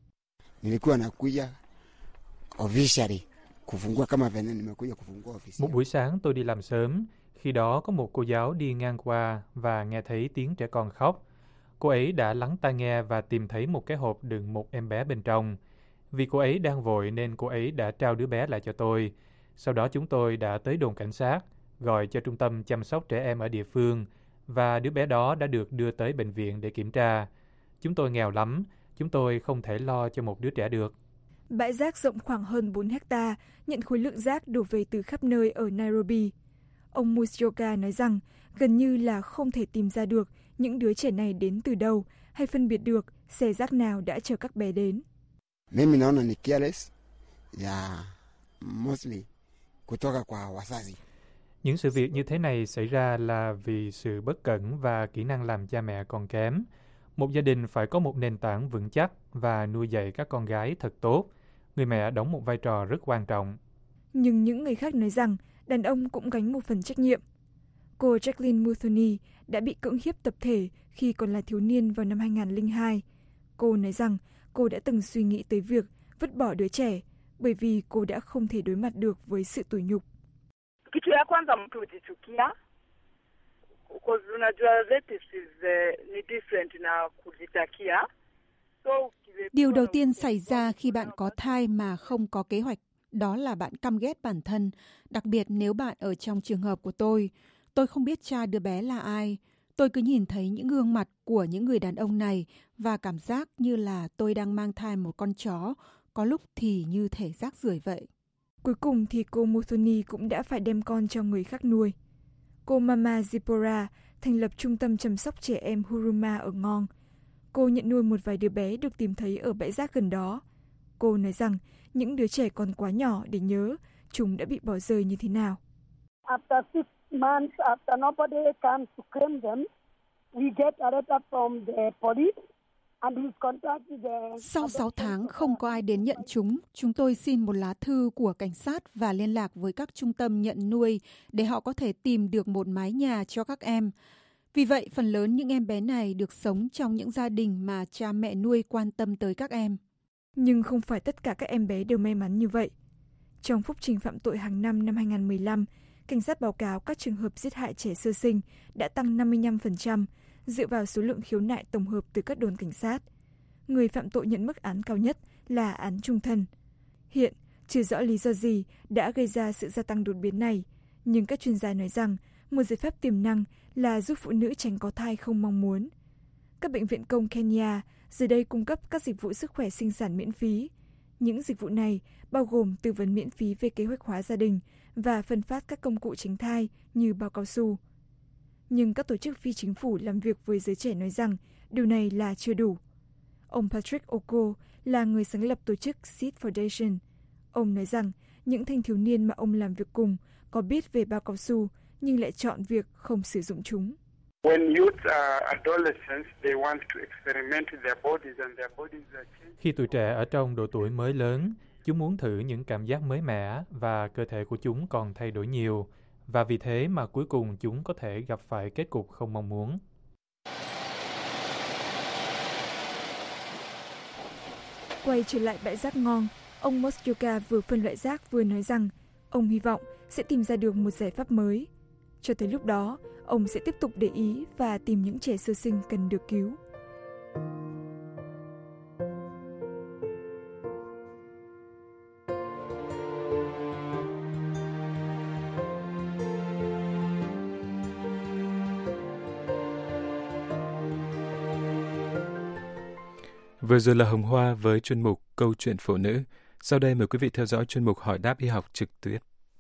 Một buổi sáng tôi đi làm sớm, khi đó có một cô giáo đi ngang qua và nghe thấy tiếng trẻ con khóc. Cô ấy đã lắng tai nghe và tìm thấy một cái hộp đựng một em bé bên trong. Vì cô ấy đang vội nên cô ấy đã trao đứa bé lại cho tôi. Sau đó chúng tôi đã tới đồn cảnh sát, gọi cho trung tâm chăm sóc trẻ em ở địa phương và đứa bé đó đã được đưa tới bệnh viện để kiểm tra. Chúng tôi nghèo lắm, chúng tôi không thể lo cho một đứa trẻ được. Bãi rác rộng khoảng hơn bốn hecta nhận khối lượng rác đổ về từ khắp nơi ở Nairobi. Ông Musyoka nói rằng gần như là không thể tìm ra được những đứa trẻ này đến từ đâu hay phân biệt được xe rác nào đã chở các bé đến. Những sự việc như thế này xảy ra là vì sự bất cẩn và kỹ năng làm cha mẹ còn kém. Một gia đình phải có một nền tảng vững chắc và nuôi dạy các con gái thật tốt. Người mẹ đóng một vai trò rất quan trọng. Nhưng những người khác nói rằng đàn ông cũng gánh một phần trách nhiệm. Cô Jacqueline Muthoni đã bị cưỡng hiếp tập thể khi còn là thiếu niên vào năm hai không không hai. Cô nói rằng cô đã từng suy nghĩ tới việc vứt bỏ đứa trẻ bởi vì cô đã không thể đối mặt được với sự tủi nhục. Điều đầu tiên xảy ra khi bạn có thai mà không có kế hoạch, đó là bạn căm ghét bản thân, đặc biệt nếu bạn ở trong trường hợp của tôi. Tôi không biết cha đứa bé là ai. Tôi cứ nhìn thấy những gương mặt của những người đàn ông này và cảm giác như là tôi đang mang thai một con chó, có lúc thì như thể rác rưởi vậy. Cuối cùng thì cô Muthoni cũng đã phải đem con cho người khác nuôi. Cô Mama Zipporah thành lập trung tâm chăm sóc trẻ em Huruma ở Ngong. Cô nhận nuôi một vài đứa bé được tìm thấy ở bãi rác gần đó. Cô nói rằng những đứa trẻ còn quá nhỏ để nhớ chúng đã bị bỏ rơi như thế nào. After six months, after nobody comes to claim them, we get a letter from the police. Sau sáu tháng không có ai đến nhận chúng, chúng tôi xin một lá thư của cảnh sát và liên lạc với các trung tâm nhận nuôi để họ có thể tìm được một mái nhà cho các em. Vì vậy, phần lớn những em bé này được sống trong những gia đình mà cha mẹ nuôi quan tâm tới các em. Nhưng không phải tất cả các em bé đều may mắn như vậy. Trong phúc trình phạm tội hàng năm năm hai không một lăm, cảnh sát báo cáo các trường hợp giết hại trẻ sơ sinh đã tăng năm mươi lăm phần trăm, dựa vào số lượng khiếu nại tổng hợp từ các đồn cảnh sát. Người phạm tội nhận mức án cao nhất là án chung thân. Hiện, chưa rõ lý do gì đã gây ra sự gia tăng đột biến này, nhưng các chuyên gia nói rằng một giải pháp tiềm năng là giúp phụ nữ tránh có thai không mong muốn. Các bệnh viện công Kenya giờ đây cung cấp các dịch vụ sức khỏe sinh sản miễn phí. Những dịch vụ này bao gồm tư vấn miễn phí về kế hoạch hóa gia đình và phân phát các công cụ tránh thai như bao cao su. Nhưng các tổ chức phi chính phủ làm việc với giới trẻ nói rằng điều này là chưa đủ. Ông Patrick Oko là người sáng lập tổ chức Seed Foundation. Ông nói rằng những thanh thiếu niên mà ông làm việc cùng có biết về bao cao su nhưng lại chọn việc không sử dụng chúng. Khi tuổi trẻ ở trong độ tuổi mới lớn, chúng muốn thử những cảm giác mới mẻ và cơ thể của chúng còn thay đổi nhiều, và vì thế mà cuối cùng chúng có thể gặp phải kết cục không mong muốn. Quay trở lại bãi rác ngon, ông Mosyoka vừa phân loại rác vừa nói rằng ông hy vọng sẽ tìm ra được một giải pháp mới. Cho tới lúc đó, ông sẽ tiếp tục để ý và tìm những trẻ sơ sinh cần được cứu. Vừa rồi là Hồng Hoa với chuyên mục Câu chuyện phụ nữ. Sau đây mời quý vị theo dõi chuyên mục Hỏi đáp y học trực tuyến.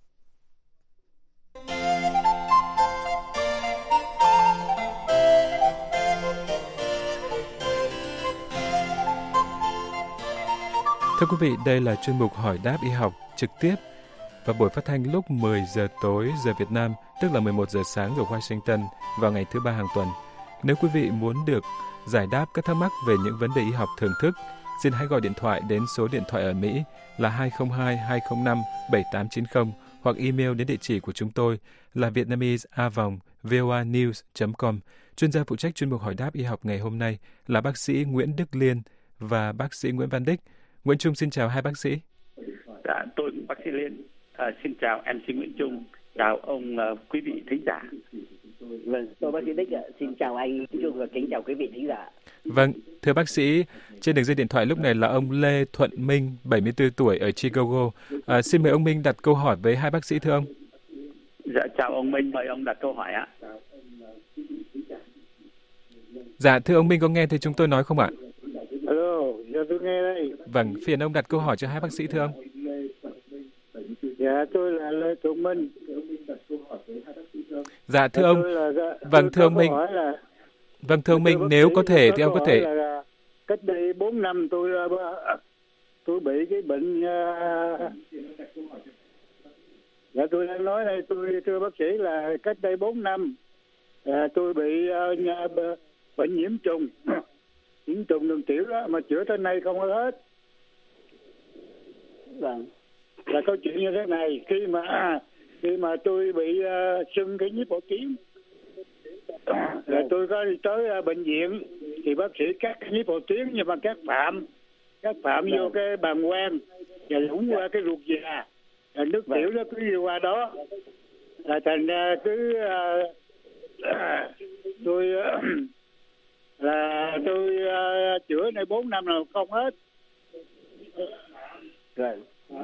Thưa quý vị, đây là chuyên mục Hỏi đáp y học trực tiếp và buổi phát thanh lúc mười giờ tối giờ Việt Nam, tức là mười một giờ sáng giờ Washington vào ngày thứ ba hàng tuần. Nếu quý vị muốn được giải đáp các thắc mắc về những vấn đề y học thưởng thức, xin hãy gọi điện thoại đến số điện thoại ở Mỹ là hai không hai hai không năm bảy tám chín không hoặc email đến địa chỉ của chúng tôi là vietnamese a vòng voanews chấm com. Chuyên gia phụ trách chuyên mục Hỏi đáp y học ngày hôm nay là bác sĩ Nguyễn Đức Liên và bác sĩ Nguyễn Văn Đích. Nguyễn Trung xin chào hai bác sĩ. Dạ, tôi bác sĩ Liên. À, xin chào em sĩ Nguyễn Trung, chào ông uh, quý vị thính giả. Vâng, tôi bác sĩ Đích ạ. Xin chào anh Nguyễn Trung và kính chào quý vị thính giả. Vâng, thưa bác sĩ, trên đường dây điện thoại lúc này là ông Lê Thuận Minh, bảy mươi tư tuổi ở Chicago. À, xin mời ông Minh đặt câu hỏi với hai bác sĩ thưa ông. Dạ, chào ông Minh, mời ông đặt câu hỏi ạ. Dạ, thưa ông Minh có nghe thấy chúng tôi nói không ạ? Alo, giờ tôi nghe đây. Vâng, phiền ông đặt câu hỏi cho hai bác sĩ thưa ông. Dạ, tôi là Lê Thuận Minh. Dạ, thưa ông. Là, vâng, thưa ông Minh. Là, vâng, thưa ông Minh, nếu có thể thì ông có thể. Là, cách đây bốn năm tôi tôi bị cái bệnh. Dạ, tôi đang nói đây, tôi thưa bác sĩ là cách đây bốn năm à, tôi bị uh, bệnh nhiễm trùng, nhiễm trùng đường tiểu đó mà chữa tới nay không có hết. Vâng. Là câu chuyện như thế này, khi mà à, khi mà tôi bị uh, sưng cái nhíp bội tím, là tôi có đi tới uh, bệnh viện thì bác sĩ cắt cái nhíp bội tím nhưng mà cắt phạm, cắt phạm Vâng. vô cái bàng quang và lũng qua cái ruột già, là nước vâng. tiểu nó cứ đi qua đó, là thành ra uh, cứ uh, uh, tôi uh, là tôi uh, chữa này bốn năm là không hết. Rồi.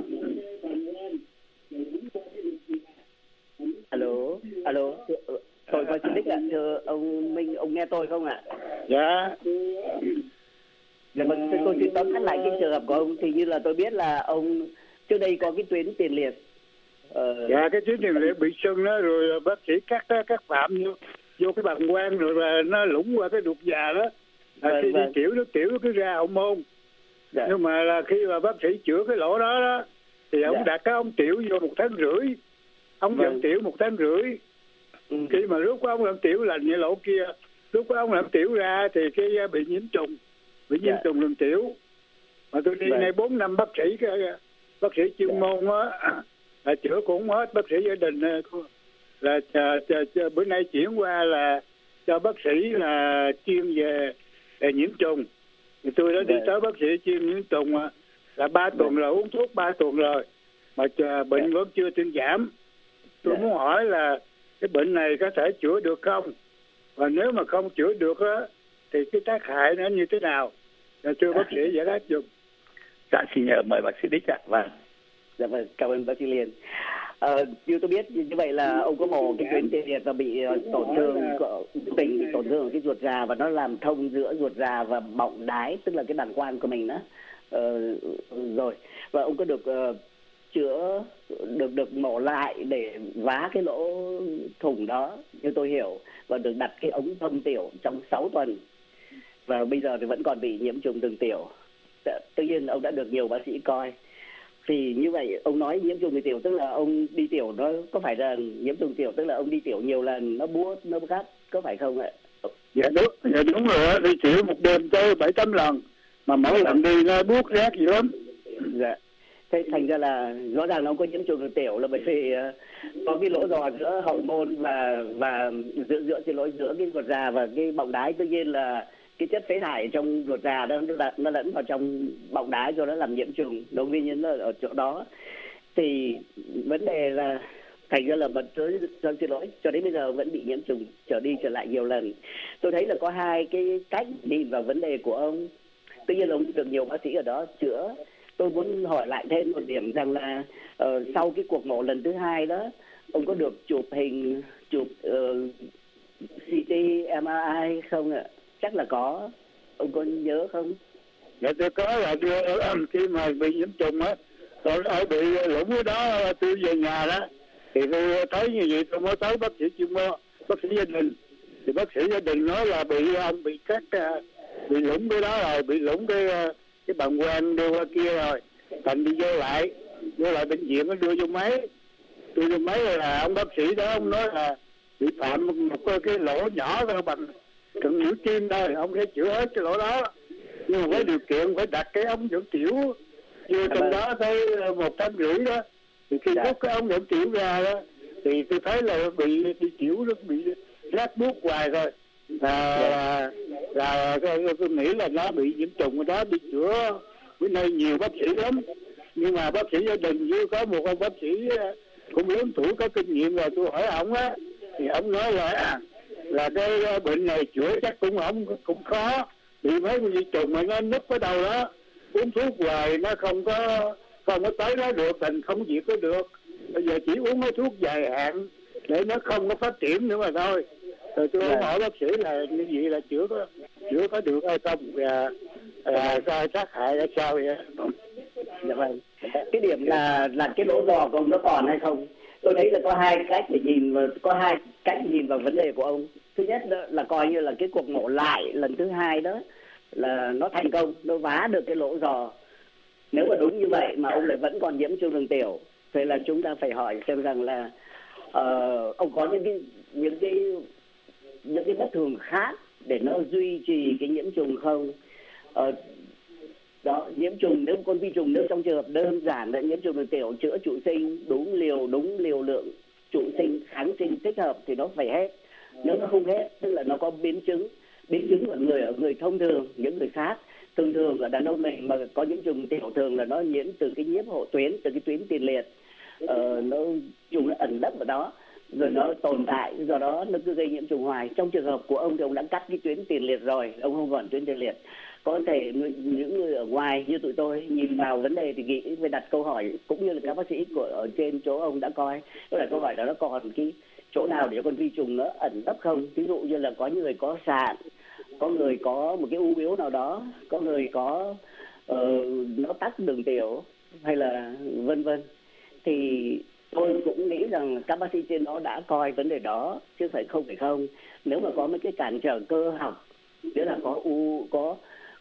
Alo, alo, tôi có xin đích ạ, thưa ông Minh, ông nghe tôi không ạ? Dạ. Dạ, mà tôi xin tóm tắt lại cái trường hợp của ông, thì như là tôi biết là ông trước đây có cái tuyến tiền liệt. Ờ... Dạ, cái tuyến tiền liệt bị sưng đó, rồi bác sĩ cắt cắt phạm vô, vô cái bàng quang rồi là nó lũng qua cái ruột già đó. À, vâng, khi vâng. đi tiểu, nước tiểu nó cứ ra hậu môn. Dạ. Nhưng mà là khi mà bác sĩ chữa cái lỗ đó đó, thì ông dạ. đặt cái ống tiểu vô một tháng rưỡi. ông Vâng. giảm tiểu một tháng rưỡi. Ừ. Khi mà lúc của ông làm tiểu lành như lỗ kia, lúc của ông làm tiểu ra thì cái bị nhiễm trùng, bị nhiễm Dạ. trùng đường tiểu. Mà tôi đi Vâng. nay bốn năm bác sĩ, cái bác sĩ chuyên môn á, là chữa cũng không hết. Bác sĩ gia đình là chờ, chờ, chờ, bữa nay chuyển qua là cho bác sĩ là chuyên về, về nhiễm trùng. Thì tôi đã đi Vâng. tới bác sĩ chuyên nhiễm trùng là ba tuần rồi, uống thuốc ba tuần rồi mà chờ, bệnh Dạ. vẫn chưa thuyên giảm. Tôi Dạ. muốn hỏi là cái bệnh này có thể chữa được không? Và nếu mà không chữa được á thì cái tác hại nó như thế nào? Là thưa bác sĩ giải đáp giùm. Dạ, xin nhờ mời bác sĩ Đích ạ. Vâng. Dạ vâng, cảm ơn bác sĩ Liên. Ờ, như tôi biết như vậy là ông có một cái tuyến tiền liệt và bị uh, tổn thương, tình bị tổn thương ở cái ruột già và nó làm thông giữa ruột già và bọng đái, tức là cái bàng quang của mình đó. Ờ, rồi và ông có được uh, chữa, được được mổ lại để vá cái lỗ thủng đó như tôi hiểu, và được đặt cái ống thông tiểu trong sáu tuần, và bây giờ thì vẫn còn bị nhiễm trùng đường tiểu. Tự nhiên ông đã được nhiều bác sĩ coi. Thì như vậy ông nói nhiễm trùng đường tiểu tức là ông đi tiểu, nó có phải là nhiễm trùng tiểu tức là ông đi tiểu nhiều lần, nó buốt nó gắt, có phải không ạ? Dạ đúng, dạ đúng rồi á, đi tiểu một đêm tới bảy tám lần mà mỗi lần đi nó buốt rát gì lắm. Dạ. Thế thành ra là rõ ràng nó có nhiễm trùng đường tiểu là bởi vì uh, có cái lỗ rò giữa hậu môn và và giữa giữa xin lỗi giữa cái ruột già và cái bọng đái. Tuy nhiên là cái chất phế thải trong ruột già đó nó, nó lẫn vào trong bọng đái cho nó làm nhiễm trùng, nó nguyên nhân là ở chỗ đó. Thì vấn đề là thành ra là vẫn tới, xin lỗi, cho đến bây giờ vẫn bị nhiễm trùng trở đi trở lại nhiều lần. Tôi thấy là có hai cái cách nhìn vào vấn đề của ông. Tuy nhiên là ông được nhiều bác sĩ ở đó chữa. Tôi muốn hỏi lại thêm một điểm rằng là uh, sau cái cuộc mổ lần thứ hai đó, ông có được chụp hình, chụp uh, xê tê, em rờ i không ạ? Chắc là có. Ông có nhớ không? Dạ tôi có, là đưa khi mà bị nhiễm trùng á, tôi ở bị lũng cái đó, tôi về nhà đó thì tôi thấy như vậy tôi mới tới bác sĩ chuyên môn, bác sĩ gia đình. Thì bác sĩ gia đình nói là bị ông bị cắt, bị lũng cái đó rồi, bị lũng cái cái bàng quang đưa qua kia rồi, thành đi vô lại vô lại bệnh viện, nó đưa vô máy, đưa vô máy là ông bác sĩ đó ông nói là bị phạm một, một cái, cái lỗ nhỏ thôi bằng cận mũi kim thôi, ông sẽ chữa hết cái lỗ đó, nhưng mà với điều kiện phải đặt cái ống dẫn tiểu vô trong đó tới một tháng rưỡi đó. Thì khi rút cái ống dẫn tiểu ra đó thì tôi thấy là bị đi tiểu nó bị rát buốt hoài rồi, là là, là, là tôi nghĩ là nó bị nhiễm trùng ở đó, đi chữa bữa nay nhiều bác sĩ lắm, nhưng mà bác sĩ gia đình với có một ông bác sĩ cũng lớn tuổi có kinh nghiệm rồi, tôi hỏi ổng á thì ổng nói là là cái bệnh này chữa chắc cũng không cũng khó, bị mấy con vi trùng mà nó núp ở đâu đó, uống thuốc hoài nó không có không có tới nó được, thành không diệt có được. Bây giờ chỉ uống mấy thuốc dài hạn để nó không có phát triển nữa mà thôi. Rồi tôi yeah. hỏi bác sĩ là như vậy là chữa có chữa có được hay không, và là coi tác hại ra sao vậy? Dạ vâng. Cái điểm là là cái lỗ rò của ông nó còn hay không? Tôi thấy là có hai cách để nhìn, có hai cách nhìn vào vấn đề của ông. Thứ nhất đó là coi như là cái cuộc mổ lại lần thứ hai đó là nó thành công, nó vá được cái lỗ rò. Nếu mà đúng như vậy mà ông lại vẫn còn nhiễm trùng đường tiểu, thì là chúng ta phải hỏi xem rằng là uh, ông có những cái những cái những cái bất thường khác để nó duy trì cái nhiễm trùng không? Uh, đó, nhiễm trùng, nếu con vi trùng, nếu trong trường hợp đơn giản là nhiễm trùng đường tiểu, chữa trụ sinh đúng liều, đúng liều lượng trụ sinh, kháng sinh thích hợp thì nó phải hết. Nếu nó không hết, tức là nó có biến chứng, biến chứng ở người ở người thông thường, những người khác. Thường thường ở đàn ông mình mà có nhiễm trùng tiểu thường là nó nhiễm từ cái nhiễm hộ tuyến, từ cái tuyến tiền liệt, ờ, nó trùng nó ẩn nấp ở đó, rồi nó tồn tại, do đó nó cứ gây nhiễm trùng hoài. Trong trường hợp của ông thì ông đã cắt cái tuyến tiền liệt rồi, ông không còn tuyến tiền liệt. Có thể những người ở ngoài như tụi tôi nhìn vào vấn đề thì nghĩ phải đặt câu hỏi, cũng như là các bác sĩ của ở trên chỗ ông đã coi, đó là câu hỏi đó nó còn cái chỗ nào để cho con vi trùng nó ẩn nấp không? Ví dụ như là có những người có sạn, có người có một cái u bướu nào đó, có người có uh, nó tắc đường tiểu, hay là vân vân. Thì tôi cũng nghĩ rằng các bác sĩ trên đó đã coi vấn đề đó, chứ phải không phải không. Nếu mà có mấy cái cản trở cơ học, nghĩa là có u, có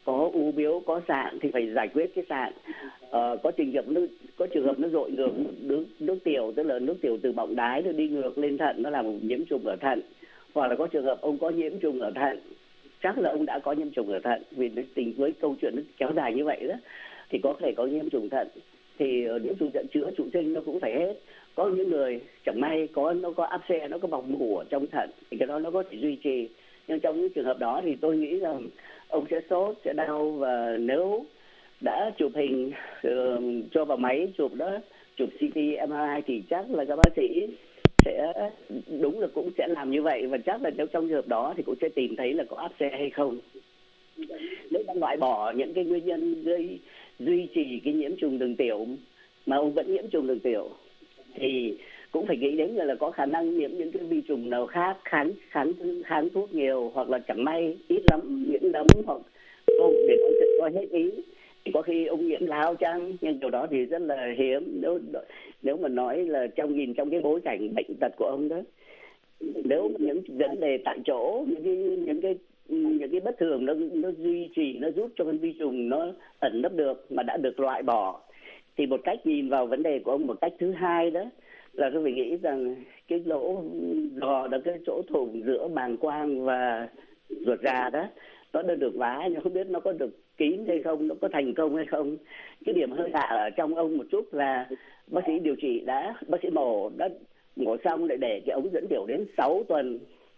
có u biếu, có sạn thì phải giải quyết cái sạn. Ờ, có trường hợp nó có trường hợp nó dội ngược nước nước tiểu, tức là nước tiểu từ bọng đái nó đi ngược lên thận, nó làm một nhiễm trùng ở thận. Hoặc là có trường hợp ông có nhiễm trùng ở thận, chắc là ông đã có nhiễm trùng ở thận, vì nó tình với câu chuyện nó kéo dài như vậy đó thì có thể có nhiễm trùng thận. Thì nhiễm trùng thận chữa trụ sinh nó cũng phải hết. Có những người chẳng may có nó có áp xe, nó có bọc mủ ở trong thận thì cái đó nó có thể duy trì. Nhưng trong những trường hợp đó thì tôi nghĩ rằng ông sẽ sốt, sẽ đau, và nếu đã chụp hình uh, cho vào máy chụp đó, chụp xê tê, em rờ i thì chắc là các bác sĩ sẽ đúng là cũng sẽ làm như vậy, và chắc là nếu trong trường hợp đó thì cũng sẽ tìm thấy là có áp xe hay không. Nếu đang loại bỏ những cái nguyên nhân gây duy trì cái nhiễm trùng đường tiểu mà ông vẫn nhiễm trùng đường tiểu thì cũng phải nghĩ đến là có khả năng nhiễm những cái vi trùng nào khác, kháng kháng kháng thuốc nhiều, hoặc là chẳng may ít lắm nhiễm nấm, hoặc không để nó sẽ coi hết ý thì có khi ông nhiễm lao chăng. Nhưng điều đó thì rất là hiếm nếu nếu mà nói là trong nhìn trong cái bối cảnh bệnh tật của ông đó. Nếu mà những vấn đề tại chỗ, những cái những cái những cái bất thường nó nó duy trì, nó giúp cho con vi trùng nó ẩn nấp được mà đã được loại bỏ, thì một cách nhìn vào vấn đề của ông một cách thứ hai đó là tôi phải nghĩ rằng cái lỗ giò đó, cái chỗ thủng giữa bàng quang và ruột già đó, nó đã được vá, nhưng không biết nó có được kín hay không, nó có thành công hay không. Cái điểm hơi lạ ở trong ông một chút là bác sĩ điều trị đã bác sĩ mổ đã mổ xong lại để cái ống dẫn tiểu đến sáu tuần.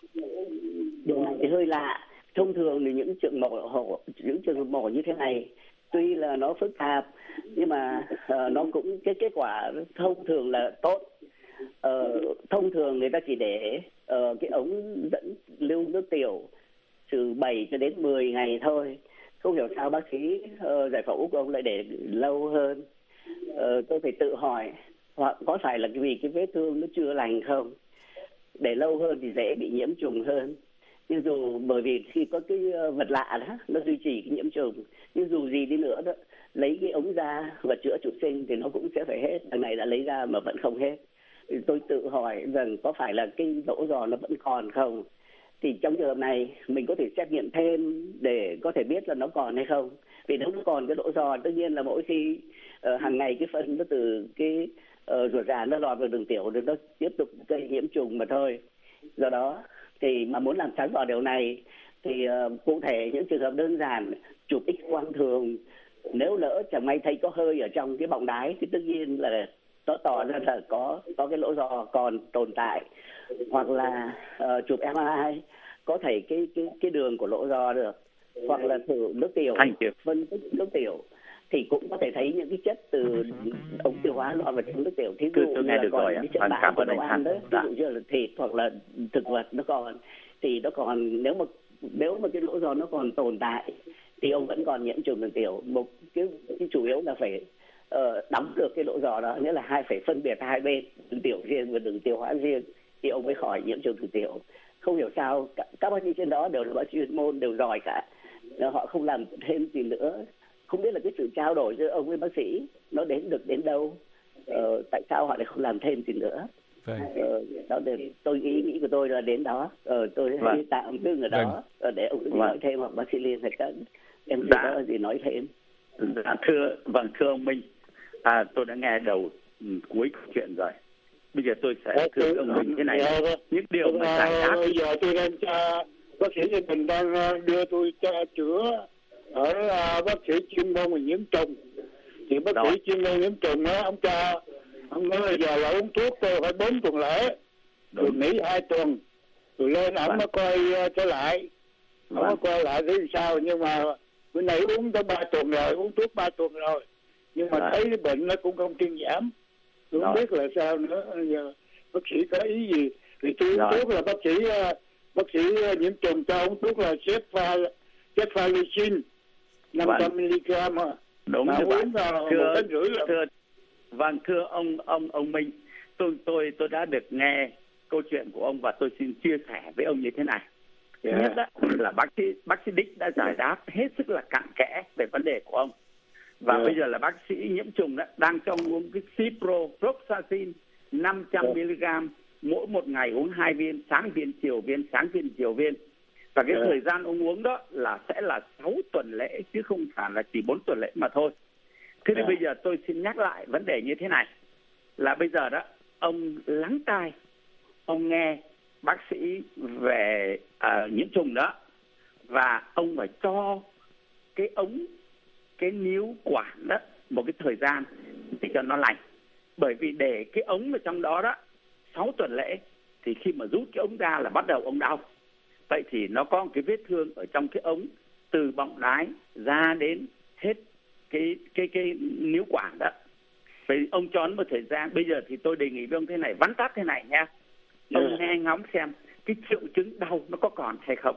Điều này thì hơi lạ. Thông thường thì những trường mổ những trường mổ như thế này tuy là nó phức tạp nhưng mà uh, nó cũng cái kết quả thông thường là tốt. Uh, thông thường người ta chỉ để uh, cái ống dẫn lưu nước tiểu từ bảy cho đến mười ngày thôi. Không hiểu sao bác sĩ uh, giải phẫu của ông lại để lâu hơn. Uh, tôi phải tự hỏi hoặc có phải là vì cái vết thương nó chưa lành không? Để lâu hơn thì dễ bị nhiễm trùng hơn. Nhưng dù bởi vì khi có cái vật lạ đó nó duy trì cái nhiễm trùng, nhưng dù gì đi nữa đó, lấy cái ống ra và chữa trụ sinh thì nó cũng sẽ phải hết. Đằng này đã lấy ra mà vẫn không hết. Thì tôi tự hỏi rằng có phải là cái lỗ giò nó vẫn còn không? Thì trong trường hợp này mình có thể xét nghiệm thêm để có thể biết là nó còn hay không. Vì nếu nó còn cái lỗ giò, tất nhiên là mỗi khi uh, hàng ngày cái phân nó từ cái uh, ruột già nó lọt vào đường tiểu thì nó tiếp tục gây nhiễm trùng mà thôi. Do đó thì mà muốn làm sáng tỏ điều này thì uh, cụ thể những trường hợp đơn giản chụp X quang thường, nếu lỡ chẳng may thấy có hơi ở trong cái bọng đái thì tất nhiên là nó tỏ ra là có có cái lỗ giò còn tồn tại. Hoặc là uh, chụp em rờ i có thể cái cái cái đường của lỗ giò được, hoặc là thử nước tiểu, phân tích nước tiểu thì cũng có thể thấy những cái chất từ ống tiêu hóa lọt vào trong nước tiểu. Thí dụ như là còn những chất bã của đồ ăn đó, ví dụ như là thịt hoặc là thực vật nó còn thì nó còn nếu mà nếu mà cái lỗ giò nó còn tồn tại thì ông vẫn còn nhiễm trùng đường tiểu. Một cái, cái chủ yếu là phải uh, đóng được cái lỗ giò đó, nghĩa là hai phải phân biệt hai bên, đường tiểu riêng và đường tiêu hóa riêng thì ông mới khỏi nhiễm trùng đường tiểu. Không hiểu sao các bác sĩ trên đó đều là bác sĩ chuyên môn, đều giỏi cả, họ không làm thêm gì nữa. Không biết là cái sự trao đổi giữa ông với bác sĩ nó đến được đến đâu, ờ, tại sao họ lại không làm thêm gì nữa. Vâng. Ờ, đó là tôi ý nghĩ của tôi là đến đó. Ờ, tôi vâng. hãy tạm ngưng ở đó vâng. để ông vâng. nói thêm, hoặc bác sĩ Liên hay các em dạ. có gì nói thêm. Dạ, thưa vâng thưa ông Minh, à, tôi đã nghe đầu cuối câu chuyện rồi. Bây giờ tôi sẽ thưa ông Minh thế này, dạ, những điều mà giải đáp. Bây giờ tôi đang cho bác sĩ Nhân Bình đang đưa tôi cho chữa ở uh, bác sĩ chuyên môn về nhiễm trùng. Thì bác Rồi. sĩ chuyên môn nhiễm trùng á, ông cho ông nói là giờ là uống thuốc tôi phải bốn tuần lễ, rồi nghỉ hai tuần, rồi lên ổng mới coi uh, trở lại, ổng mới coi lại thế sao. Nhưng mà bữa nay uống tới ba tuần rồi, uống thuốc ba tuần rồi, nhưng mà Rồi. thấy cái bệnh nó cũng không thuyên giảm. Tôi không biết là sao nữa. Giờ bác sĩ có ý gì thì tôi uống thuốc là bác sĩ uh, bác sĩ uh, nhiễm trùng cho uống thuốc là cefalexin năm trăm mi-li-gam à. Đúng như vậy. Thưa, thưa, vâng, thưa ông ông ông Minh, tôi tôi tôi đã được nghe câu chuyện của ông và tôi xin chia sẻ với ông như thế này. Thứ yeah. nhất đó là bác sĩ bác sĩ Đích đã giải đáp hết sức là cặn kẽ về vấn đề của ông. Và yeah. bây giờ là bác sĩ nhiễm trùng đó đang trong uống cái ciprofloxacin năm trăm mi-li-gam mỗi một ngày, uống hai viên, sáng viên chiều viên, sáng viên chiều viên. Và cái Yeah. thời gian ông uống đó là sẽ là sáu tuần lễ chứ không phải là chỉ bốn tuần lễ mà thôi. Thế thì Yeah. bây giờ tôi xin nhắc lại vấn đề như thế này, là bây giờ đó ông lắng tai, ông nghe bác sĩ về uh, nhiễm trùng đó, và ông phải cho cái ống, cái níu quản đó một cái thời gian để cho nó lành. Bởi vì để cái ống ở trong đó đó sáu tuần lễ thì khi mà rút cái ống ra là bắt đầu ông đau. Vậy thì nó có một cái vết thương ở trong cái ống từ bọng đái ra đến hết cái cái cái níu quản đó. Vậy ông cho nó một thời gian. Bây giờ thì tôi đề nghị với ông thế này, vắn tắt thế này nha. Ông Yeah. nghe ngóng xem cái triệu chứng đau nó có còn hay không.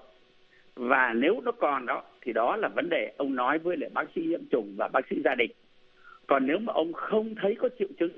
Và nếu nó còn đó thì đó là vấn đề ông nói với lại bác sĩ nhiễm trùng và bác sĩ gia đình. Còn nếu mà ông không thấy có triệu chứng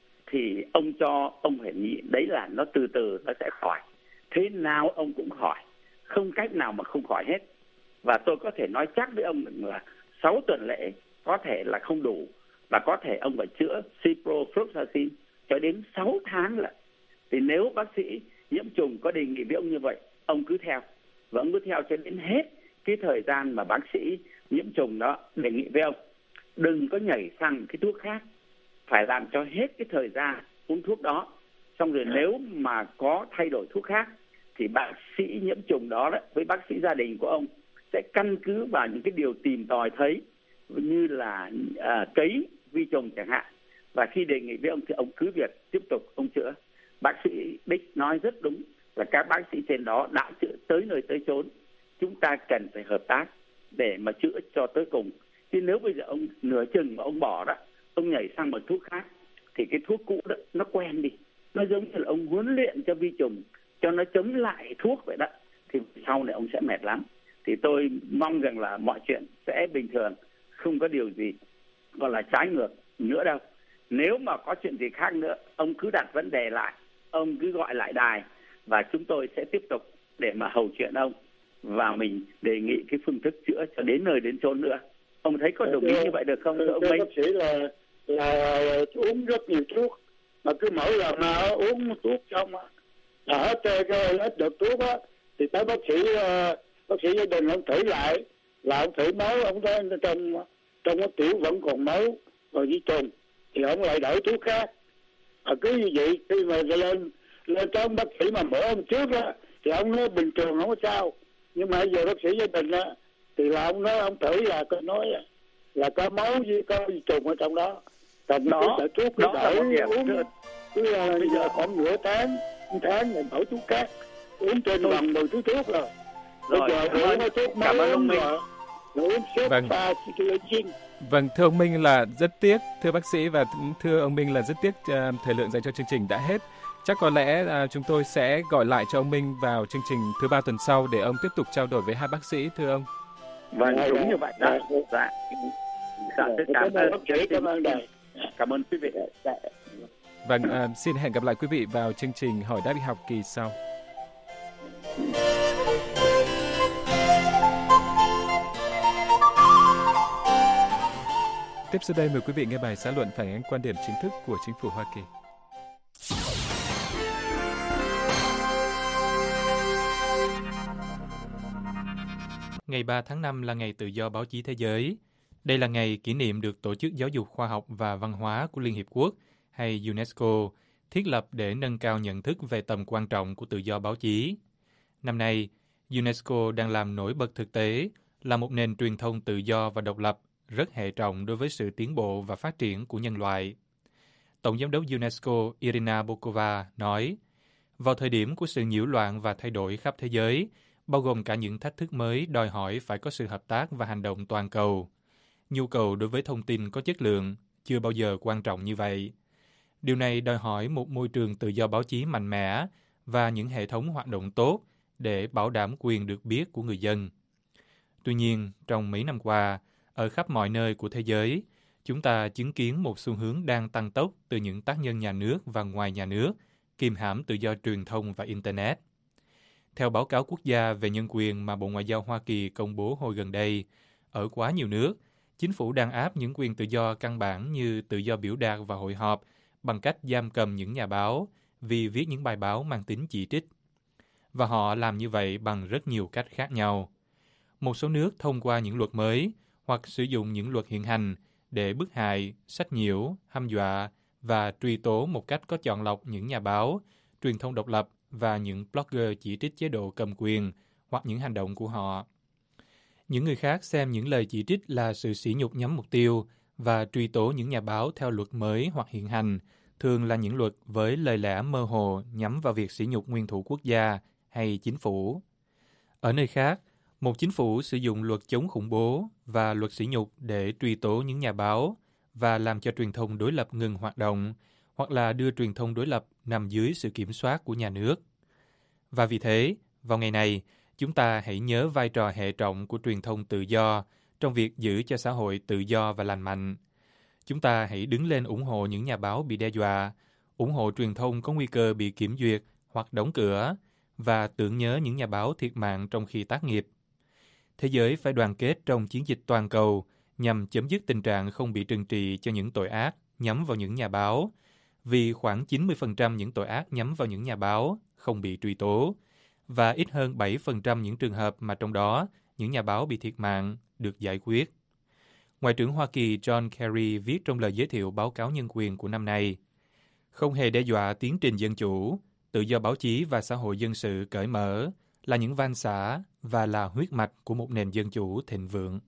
thì ông cho ông phải nghĩ đấy là nó từ từ nó sẽ khỏi. Thế nào ông cũng khỏi, không cách nào mà không khỏi hết. Và tôi có thể nói chắc với ông là sáu tuần lễ có thể là không đủ, và có thể ông phải chữa ciprofloxacin cho đến sáu tháng lận. Thì nếu bác sĩ nhiễm trùng có đề nghị với ông như vậy, ông cứ theo, và ông cứ theo cho đến hết cái thời gian mà bác sĩ nhiễm trùng đó đề nghị với ông. Đừng có nhảy sang cái thuốc khác, phải làm cho hết cái thời gian uống thuốc đó. Xong rồi nếu mà có thay đổi thuốc khác thì bác sĩ nhiễm trùng đó, đó với bác sĩ gia đình của ông sẽ căn cứ vào những cái điều tìm tòi thấy, như là à, cấy vi trùng chẳng hạn. Và khi đề nghị với ông thì ông cứ việc tiếp tục ông chữa. Bác sĩ Bích nói rất đúng là các bác sĩ trên đó đã chữa tới nơi tới chốn. Chúng ta cần phải hợp tác để mà chữa cho tới cùng. Chứ nếu bây giờ ông nửa chừng mà ông bỏ đó, ông nhảy sang một thuốc khác, thì cái thuốc cũ đó nó quen đi. Nó giống như là ông huấn luyện cho vi trùng cho nó chống lại thuốc vậy đó, thì sau này ông sẽ mệt lắm. Thì tôi mong rằng là mọi chuyện sẽ bình thường, không có điều gì gọi là trái ngược nữa đâu. Nếu mà có chuyện gì khác nữa, ông cứ đặt vấn đề lại, ông cứ gọi lại đài, và chúng tôi sẽ tiếp tục để mà hầu chuyện ông, và mình đề nghị cái phương thức chữa cho đến nơi đến chốn nữa. Ông thấy có đồng ý như vậy được không? Thưa ông Minh? Bác sĩ là, là uống rất nhiều thuốc, mà cứ mỗi lần mà uống thuốc xong là hết cái hết được thuốc á, thì tới bác sĩ bác sĩ gia đình ông thử lại, là ông thử máu, ông thấy trong trong cái tiểu vẫn còn máu rồi vi trùng, thì ông lại đổi thuốc khác. À, cứ như vậy khi mà lên lên cho ông bác sĩ mà bữa hôm trước á thì ông nói bình thường không có sao, nhưng mà bây giờ bác sĩ gia đình á thì là ông nói ông thử là có nói là có máu với có vi trùng ở trong đó, thành đó cái thuốc cứ đổi uống cứ uh, bây giờ khoảng nửa tháng một tháng rồi đổi thuốc khác, uống trên bằng mười túi thuốc rồi. Bây giờ uống thuốc mới uống rồi uống xếp pha cyclizine. Vâng, thưa ông Minh là rất tiếc, thưa bác sĩ và thưa ông Minh là rất tiếc uh, thời lượng dành cho chương trình đã hết. Chắc có lẽ uh, chúng tôi sẽ gọi lại cho ông Minh vào chương trình thứ ba tuần sau để ông tiếp tục trao đổi với hai bác sĩ, thưa ông. Vâng, đúng như vậy. Dạ, dạ. Dạ, cảm ơn bác sĩ, cảm ơn đài. Cảm ơn quý vị. Vâng, uh, xin hẹn gặp lại quý vị vào chương trình Hỏi đáp y học kỳ sau. Tiếp sau đây mời quý vị nghe bài xã luận phản ánh quan điểm chính thức của chính phủ Hoa Kỳ. Ngày ba tháng năm là ngày tự do báo chí thế giới. Đây là ngày kỷ niệm được Tổ chức Giáo dục Khoa học và Văn hóa của Liên Hiệp Quốc hay UNESCO thiết lập để nâng cao nhận thức về tầm quan trọng của tự do báo chí. Năm nay, UNESCO đang làm nổi bật thực tế là một nền truyền thông tự do và độc lập rất hệ trọng đối với sự tiến bộ và phát triển của nhân loại. Tổng giám đốc UNESCO Irina Bokova nói, vào thời điểm của sự nhiễu loạn và thay đổi khắp thế giới, bao gồm cả những thách thức mới đòi hỏi phải có sự hợp tác và hành động toàn cầu, nhu cầu đối với thông tin có chất lượng chưa bao giờ quan trọng như vậy. Điều này đòi hỏi một môi trường tự do báo chí mạnh mẽ và những hệ thống hoạt động tốt để bảo đảm quyền được biết của người dân. Tuy nhiên, trong mấy năm qua, ở khắp mọi nơi của thế giới, chúng ta chứng kiến một xu hướng đang tăng tốc từ những tác nhân nhà nước và ngoài nhà nước, kìm hãm tự do truyền thông và Internet. Theo báo cáo quốc gia về nhân quyền mà Bộ Ngoại giao Hoa Kỳ công bố hồi gần đây, ở quá nhiều nước, chính phủ đang áp những quyền tự do căn bản như tự do biểu đạt và hội họp bằng cách giam cầm những nhà báo vì viết những bài báo mang tính chỉ trích. và họ làm như vậy bằng rất nhiều cách khác nhau. Một số nước thông qua những luật mới hoặc sử dụng những luật hiện hành để bức hại, sách nhiễu, hăm dọa và truy tố một cách có chọn lọc những nhà báo, truyền thông độc lập và những blogger chỉ trích chế độ cầm quyền hoặc những hành động của họ. Những người khác xem những lời chỉ trích là sự sỉ nhục nhắm mục tiêu và truy tố những nhà báo theo luật mới hoặc hiện hành, thường là những luật với lời lẽ mơ hồ nhắm vào việc sỉ nhục nguyên thủ quốc gia hay chính phủ. Ở nơi khác, một chính phủ sử dụng luật chống khủng bố và luật sỉ nhục để truy tố những nhà báo và làm cho truyền thông đối lập ngừng hoạt động, hoặc là đưa truyền thông đối lập nằm dưới sự kiểm soát của nhà nước. Và vì thế, vào ngày này, chúng ta hãy nhớ vai trò hệ trọng của truyền thông tự do trong việc giữ cho xã hội tự do và lành mạnh. Chúng ta hãy đứng lên ủng hộ những nhà báo bị đe dọa, ủng hộ truyền thông có nguy cơ bị kiểm duyệt hoặc đóng cửa, và tưởng nhớ những nhà báo thiệt mạng trong khi tác nghiệp. Thế giới phải đoàn kết trong chiến dịch toàn cầu nhằm chấm dứt tình trạng không bị trừng trị cho những tội ác nhắm vào những nhà báo, vì khoảng chín mươi phần trăm những tội ác nhắm vào những nhà báo không bị truy tố, và ít hơn bảy phần trăm những trường hợp mà trong đó những nhà báo bị thiệt mạng được giải quyết. Ngoại trưởng Hoa Kỳ John Kerry viết trong lời giới thiệu báo cáo nhân quyền của năm nay, không hề đe dọa tiến trình dân chủ, tự do báo chí và xã hội dân sự cởi mở là những van xả và là huyết mạch của một nền dân chủ thịnh vượng.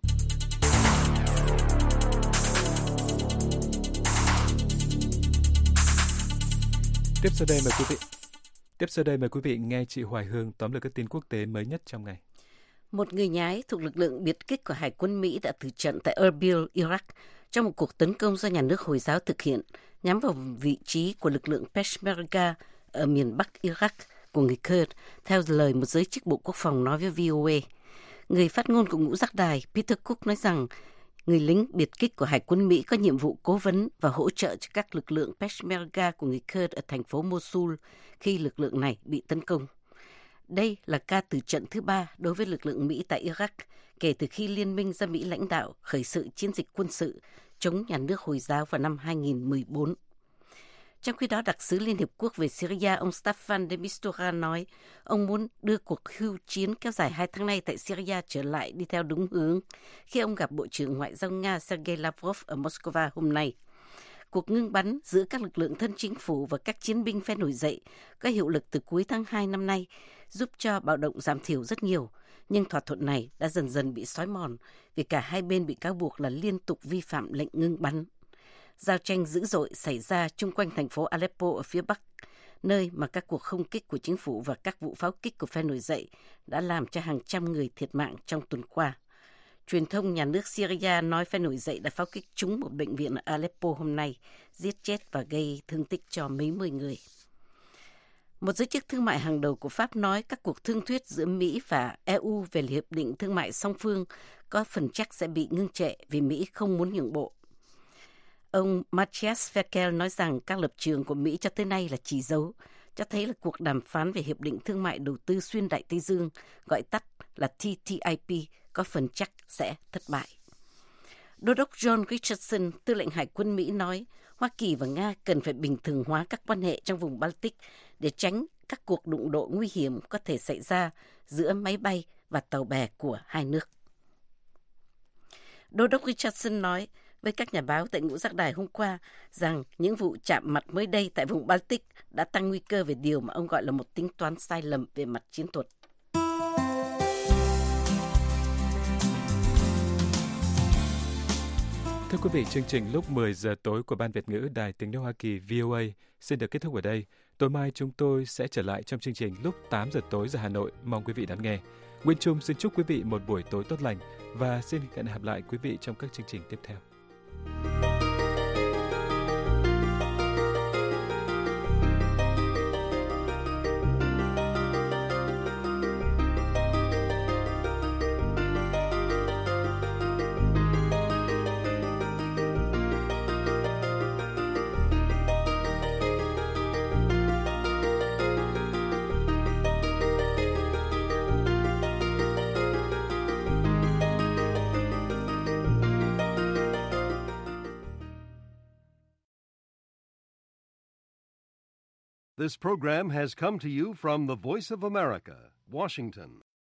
Tiếp sau đây mời quý vị Tiếp sau đây mời quý vị nghe chị Hoài Hương tóm lược các tin quốc tế mới nhất trong ngày. Một người nhái thuộc lực lượng biệt kích của Hải quân Mỹ đã tử trận tại Erbil, Iraq trong một cuộc tấn công do nhà nước Hồi giáo thực hiện nhắm vào vị trí của lực lượng Peshmerga ở miền Bắc Iraq của người Kurd, theo lời một giới chức Bộ Quốc phòng nói với vê o a. Người phát ngôn của ngũ giác đài Peter Cook nói rằng người lính biệt kích của Hải quân Mỹ có nhiệm vụ cố vấn và hỗ trợ cho các lực lượng Peshmerga của người Kurd ở thành phố Mosul khi lực lượng này bị tấn công. Đây là ca tử trận thứ ba đối với lực lượng Mỹ tại Iraq kể từ khi Liên minh do Mỹ lãnh đạo khởi sự chiến dịch quân sự chống nhà nước Hồi giáo vào năm hai nghìn mười bốn. Trong khi đó, đặc sứ Liên Hiệp Quốc về Syria, ông Staffan de Mistura nói ông muốn đưa cuộc hưu chiến kéo dài hai tháng nay tại Syria trở lại đi theo đúng hướng khi ông gặp Bộ trưởng Ngoại giao Nga Sergei Lavrov ở Moscow hôm nay. Cuộc ngưng bắn giữa các lực lượng thân chính phủ và các chiến binh phe nổi dậy có hiệu lực từ cuối tháng hai năm nay, giúp cho bạo động giảm thiểu rất nhiều, nhưng thỏa thuận này đã dần dần bị xói mòn vì cả hai bên bị cáo buộc là liên tục vi phạm lệnh ngưng bắn. Giao tranh dữ dội xảy ra chung quanh thành phố Aleppo ở phía Bắc, nơi mà các cuộc không kích của chính phủ và các vụ pháo kích của phe nổi dậy đã làm cho hàng trăm người thiệt mạng trong tuần qua. Truyền thông nhà nước Syria nói phe nổi dậy đã pháo kích trúng một bệnh viện ở Aleppo hôm nay, giết chết và gây thương tích cho mấy mươi người. Một giới chức thương mại hàng đầu của Pháp nói các cuộc thương thuyết giữa Mỹ và e u về hiệp định thương mại song phương có phần chắc sẽ bị ngưng trệ vì Mỹ không muốn nhượng bộ. Ông Matthias Veckel nói rằng các lập trường của Mỹ cho tới nay là chỉ dấu, cho thấy là cuộc đàm phán về Hiệp định Thương mại Đầu tư Xuyên Đại Tây Dương, gọi tắt là T T I P, có phần chắc sẽ thất bại. Đô đốc John Richardson, tư lệnh Hải quân Mỹ nói Hoa Kỳ và Nga cần phải bình thường hóa các quan hệ trong vùng Baltic để tránh các cuộc đụng độ nguy hiểm có thể xảy ra giữa máy bay và tàu bè của hai nước. Đô đốc Richardson nói với các nhà báo tại ngũ giác đài hôm qua rằng những vụ chạm mặt mới đây tại vùng Baltic đã tăng nguy cơ về điều mà ông gọi là một tính toán sai lầm về mặt chiến thuật. Thưa quý vị, chương trình lúc mười giờ tối của Ban Việt ngữ Đài Tiếng nói Hoa Kỳ vê o a xin được kết thúc ở đây. Tối mai chúng tôi sẽ trở lại trong chương trình lúc tám giờ tối giờ Hà Nội. Mong quý vị đón nghe. Nguyễn Trung xin chúc quý vị một buổi tối tốt lành và xin hẹn gặp lại quý vị trong các chương trình tiếp theo. This program has come to you from the Voice of America, Washington.